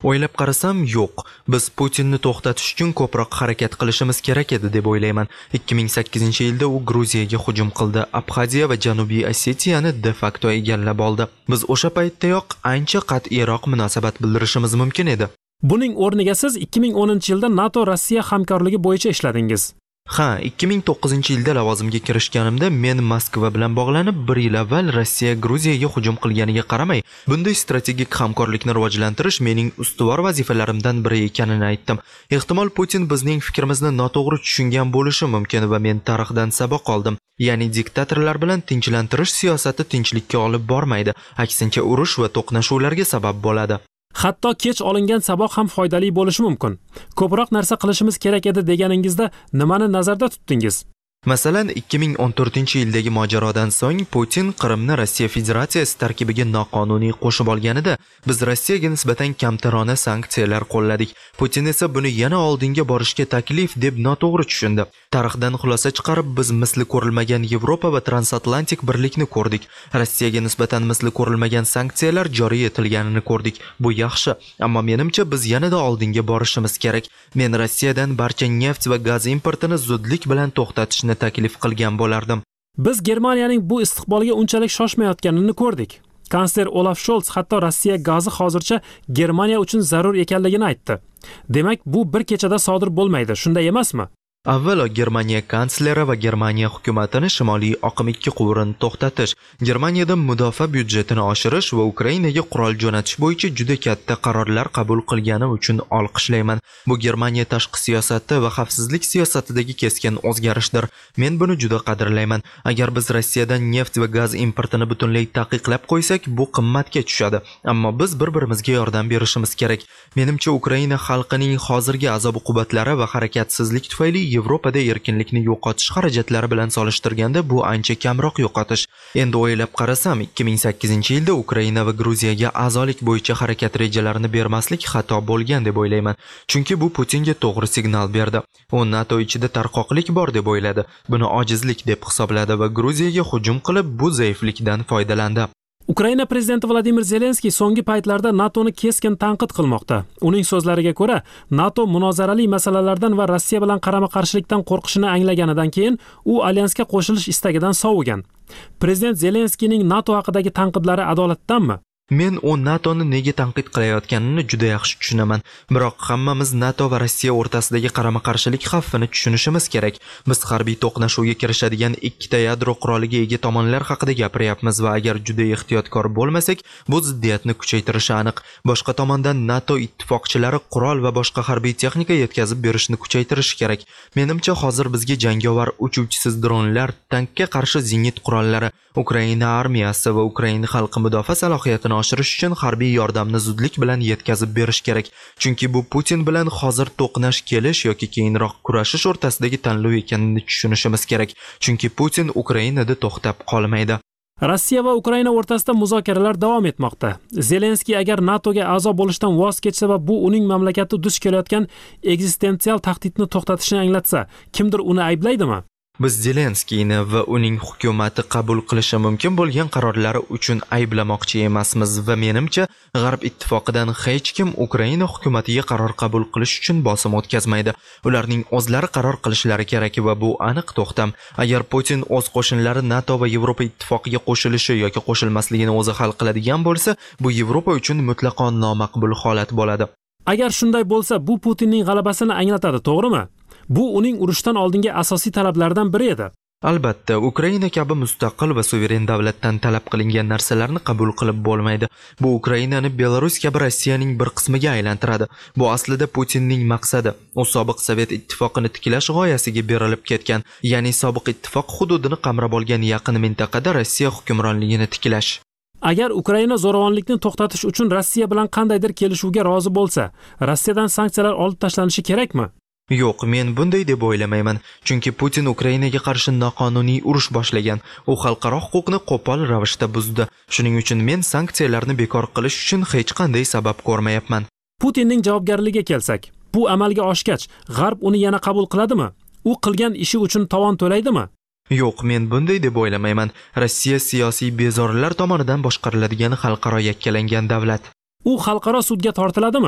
O'ylab qarasam, yo'q. Biz Putinni to'xtatish uchun ko'proq harakat qilishimiz kerak edi deb o'ylayman. 2008-yilda u Gruziyaga hujum qildi, Abxaziya va Janubiy Osetiyani de facto egallab oldi. Biz o'sha paytdayoq ancha qat'iyroq munosabat bildirishimiz mumkin edi. Buning o'rniga siz 2010-yilda NATO-Rossiya hamkorligi bo'yicha ishladingiz. Ha, 2009-yilda lavozimga kirishganimda men Moskva bilan bog'lanib, 1 yil avval Rossiya Gruziyaga hujum qilganiga qaramay, bunday strategik hamkorlikni rivojlantirish mening ustuvor vazifalarimdan biri ekanini aytdim. Ehtimol Putin bizning fikrimizni noto'g'ri tushungan bo'lishi mumkin va men tarixdan saboq oldim. Ya'ni diktatorlar bilan tinchlantirish siyosati tinchlikka olib bormaydi, aksincha urush va to'qnashuvlarga sabab bo'ladi. Hatto kech olingan saboq ham foydali bo'lishi mumkin. Ko'proq narsa qilishimiz kerak edi deganingizda nimani nazarda tutdingiz? Masalan, 2014-yildagi mojarodan so'ng Putin Qrimni Rossiya Federatsiyasi tarkibiga noqonuniy qo'shib olganida biz Rossiyaga nisbatan kamtarona sanksiyalar qo'lladik. Putin esa buni yana oldinga borishga taklif deb noto'g'ri tushundi. Tarixdan xulosa chiqarib, biz misli ko'rilmagan Yevropa va transatlantik birlikni ko'rdik. Rossiyaga nisbatan misli ko'rilmagan sanksiyalar joriy etilganini ko'rdik. Bu yaxshi, ammo menimcha biz yanada oldinga borishimiz kerak. Men Rossiyadan barcha neft va gaz importini zudlik bilan to'xtatishni taklif qilgan bo'lardim. Biz Germaniyaning bu istiqboliga unchalik shoshmayotganini ko'rdik. Kansler Olaf Scholz hatto Rossiya gazi hozircha Germaniya uchun zarur ekanligini aytdi. Demak, bu bir kechada sodir bo'lmaydi, shunday emasmi? Avvalo Germaniya kansleri va Germaniya hukumatini Shimoliy oqim 2 quvurini to'xtatish, Germaniyada mudofaa byudjetini oshirish va Ukrainaga qurol jo'natish bo'yicha juda katta qarorlar qabul qilgani uchun olqishlayman. Bu Germaniya tashqi siyosati va xavfsizlik siyosatidagi keskin o'zgarishdir. Men buni juda qadrlayman. Agar biz Rossiyadan neft va gaz importini butunlay taqiqlab qo'ysak, bu qimmatga tushadi. Ammo biz bir-birimizga yordam berishimiz kerak. Menimcha Ukraina xalqining hozirgi azob-uqubatlari va harakatsizlik tufayli Yevropada erkinlikni yo'qotish xarajatlari bilan solishtirganda bu ancha kamroq yo'qotish. Endi o'ylab qarasam, 2008-yilda Ukraina va Gruziyaga a'zolik bo'yicha harakat rejalarini bermaslik xato bo'lgan deb o'ylayman. Chunki bu Putinga to'g'ri signal berdi. U NATO ichida tarqoqlik bor deb o'yladi. Buni ojizlik deb hisobladi va Gruziyaga hujum qilib, bu zaiflikdan foydalandi. Ukraina prezidenti Vladimir Zelenskiy so'nggi paytlarda NATOni keskin tanqid qilmoqda. Uning so'zlariga ko'ra, NATO munozarali masalalardan va Rossiya bilan qarama-qarshilikdan qo'rqishini anglaganidan keyin u alyansga qo'shilish istagidan sovigan. Prezident Zelenskiyning NATO haqidagi tanqidlari adolatdanmi? Men u NATOni nega tanqid qilayotganini juda yaxshi tushunaman. Biroq hammamiz NATO va Rossiya o'rtasidagi qarama-qarshilik xavfini tushunishimiz kerak. Biz harbiy to'qnashuvga kirishadigan ikkita yadro quroliga ega tomonlar haqida gapiryapmiz va agar juda ehtiyotkor bo'lmasak, bu ziddiyatni kuchaytirishi aniq. Boshqa tomondan NATO ittifoqchilari qurol va boshqa harbiy texnika yetkazib berishni kuchaytirishi kerak. Menimcha hozir bizga jangovar uchuvchisiz dronlar, tankka qarshi zenit qurollari, Ukraina armiyasi va Ukraina xalqi mudofaa salohiyatini oshirish uchun harbiy yordamni zudlik bilan yetkazib berish kerak. Chunki bu Putin bilan hozir to'qnash kelish yoki keyinroq kurashish o'rtasidagi tanlov ekanini tushunishimiz kerak. Chunki Putin Ukrainada to'xtab qolmaydi. Rossiya va Ukraina o'rtasida muzokaralar davom etmoqda. Zelenskiy agar NATOga a'zo bo'lishdan voz kechsa va bu uning mamlakati duch kelayotgan eksistensial tahdidni to'xtatishini anglatsa, kimdir uni ayblaydimi? Biz Zelenskiyni va uning hukumati qabul qilishi mumkin bo'lgan qarorlari uchun ayblamoqchi emasmiz va menimcha G'arb ittifoqidan hech kim Ukraina hukumatiga qaror qabul qilish uchun bosim o'tkazmaydi. Ularning o'zlari qaror qilishlari kerak va bu aniq to'xtam. Agar Putin o'z qo'shinlari NATO va Yevropa ittifoqiga qo'shilishi yoki qo'shilmasligini o'zi hal qiladigan bo'lsa, bu Yevropa uchun mutlaqo nomaqbul holat bo'ladi. Agar shunday bo'lsa, bu Putinning g'alabasini anglatadi, to'g'rimi? Bu uning urushdan oldingi asosiy talablaridan biri edi. Albatta, Ukraina kabi mustaqil va suveren davlatdan talab qilingan narsalarni qabul qilib bo'lmaydi. Bu Ukrainani Belarus kabi Rossiyaning bir qismiga aylantiradi. Bu aslida Putinning maqsadi. U sobiq Sovet ittifoqini tiklash g'oyasiga berilib ketgan, ya'ni sobiq ittifoq hududini qamrab olgan yaqin mintaqada Rossiya hukmronligini tiklash. Agar Ukraina zo'ravonlikni to'xtatish uchun Rossiya bilan qandaydir kelishuvga rozi bo'lsa, Rossiyadan sanksiyalar olib tashlanishi kerakmi? Yo'q, men bunday deb o'ylamayman. Chunki Putin Ukrainaga qarshi noqonuniy urush boshlagan. U xalqaro huquqni qo'pol ravishda buzdi. Shuning uchun men sanksiyalarni bekor qilish uchun hech qanday sabab ko'rmayapman. Putinning javobgarligiga kelsak, bu amalga oshgach, G'arb uni yana qabul qiladimi? U qilgan ishi uchun tovon to'laydimi? Yo'q, men bunday deb o'ylamayman. Rossiya siyosiy bezorilar tomonidan boshqariladigan xalqaro yakkalangan davlat. U xalqaro sudga tortiladimi?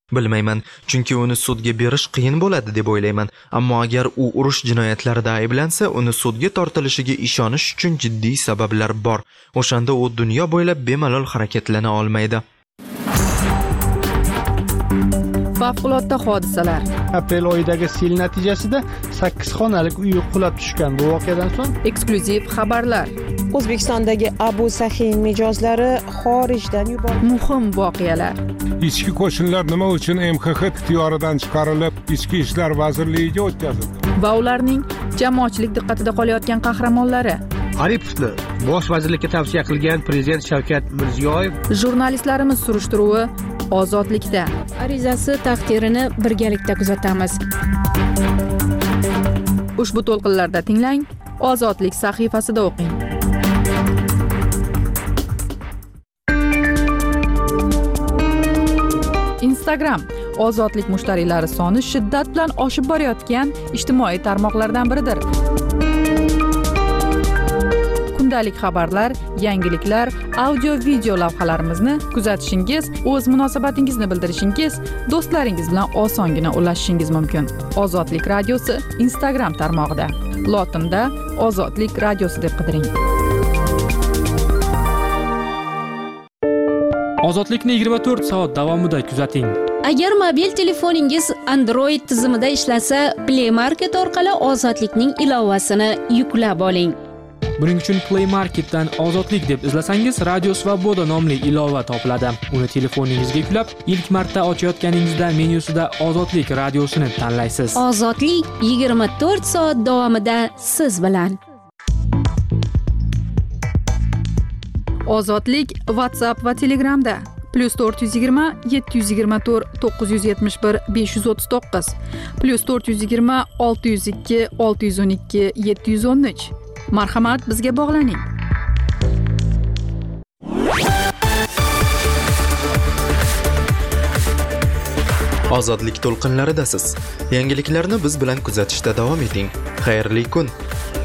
Bilmayman, chunki uni sudga berish qiyin bo'ladi deb o'ylayman. Ammo agar u urush jinoyatlarida ayblansa, uni sudga tortilishiga ishonish uchun jiddiy sabablar bor. O'shanda u dunyo bo'ylab bemalol harakatlana olmaydi. Favqulodda hodisalar. Aprel oyidagi sel natijasida 8 xonalik uy qulab tushgan. Bu voqeadan so'ng Eksklyuziv xabarlar. O'zbekistondagi Abu Saxiy mijozlari xorijdan yuborildi. Muhim voqealar. Ichki qo'shinlar nima uchun MXX ixtiyoridan chiqarilib, Ichki ishlar vazirligiga o'tkazildi? Va ularning jamoatchilik diqqatida qolayotgan qahramonlari. Aripovni bosh vazirlikka tavsiya qilgan prezident Shavkat Mirziyoyev. Jurnalistlarimiz surishtiruvi ozodlikda. Arizasi taqdirini birgalikda kuzatamiz. Ushbu to'lqinlarda tinglang, Ozodlik sahifasida o'qing. Instagram ozodlik mushtariylari soni shiddat bilan oshib borayotgan ijtimoiy tarmoqlardan biridir. Kundalik xabarlar, yangiliklar, audio-video lavhalarimizni kuzatishingiz, o'z munosabatingizni bildirishingiz, do'stlaringiz bilan osongina ulashishingiz mumkin. Ozodlik radiosi Instagram tarmog'ida. Lotinda Ozodlik radiosi deb qidiring. Ozodlikni 24 soat davomida kuzating. Agar mobil telefoningiz Android tizimida ishlasa, Play Market orqali Ozodlikning ilovasini yuklab oling. Buning uchun Play Marketdan Ozodlik deb izlasangiz, Radio Svoboda nomli ilova topiladi. Uni telefoningizga yuklab, ilk marta ochayotganingizda menyusida Ozodlik radiosini tanlaysiz. Ozodlik 24 soat davomida siz bilan. Ozodlik WhatsApp va Telegramda +420 724 971 539 +420 602 612 713. Marhamat, bizga bog'laning. Ozodlik to'lqinlaridasiz. Yangiliklarni biz bilan kuzatishda davom eting. Xayrli kun.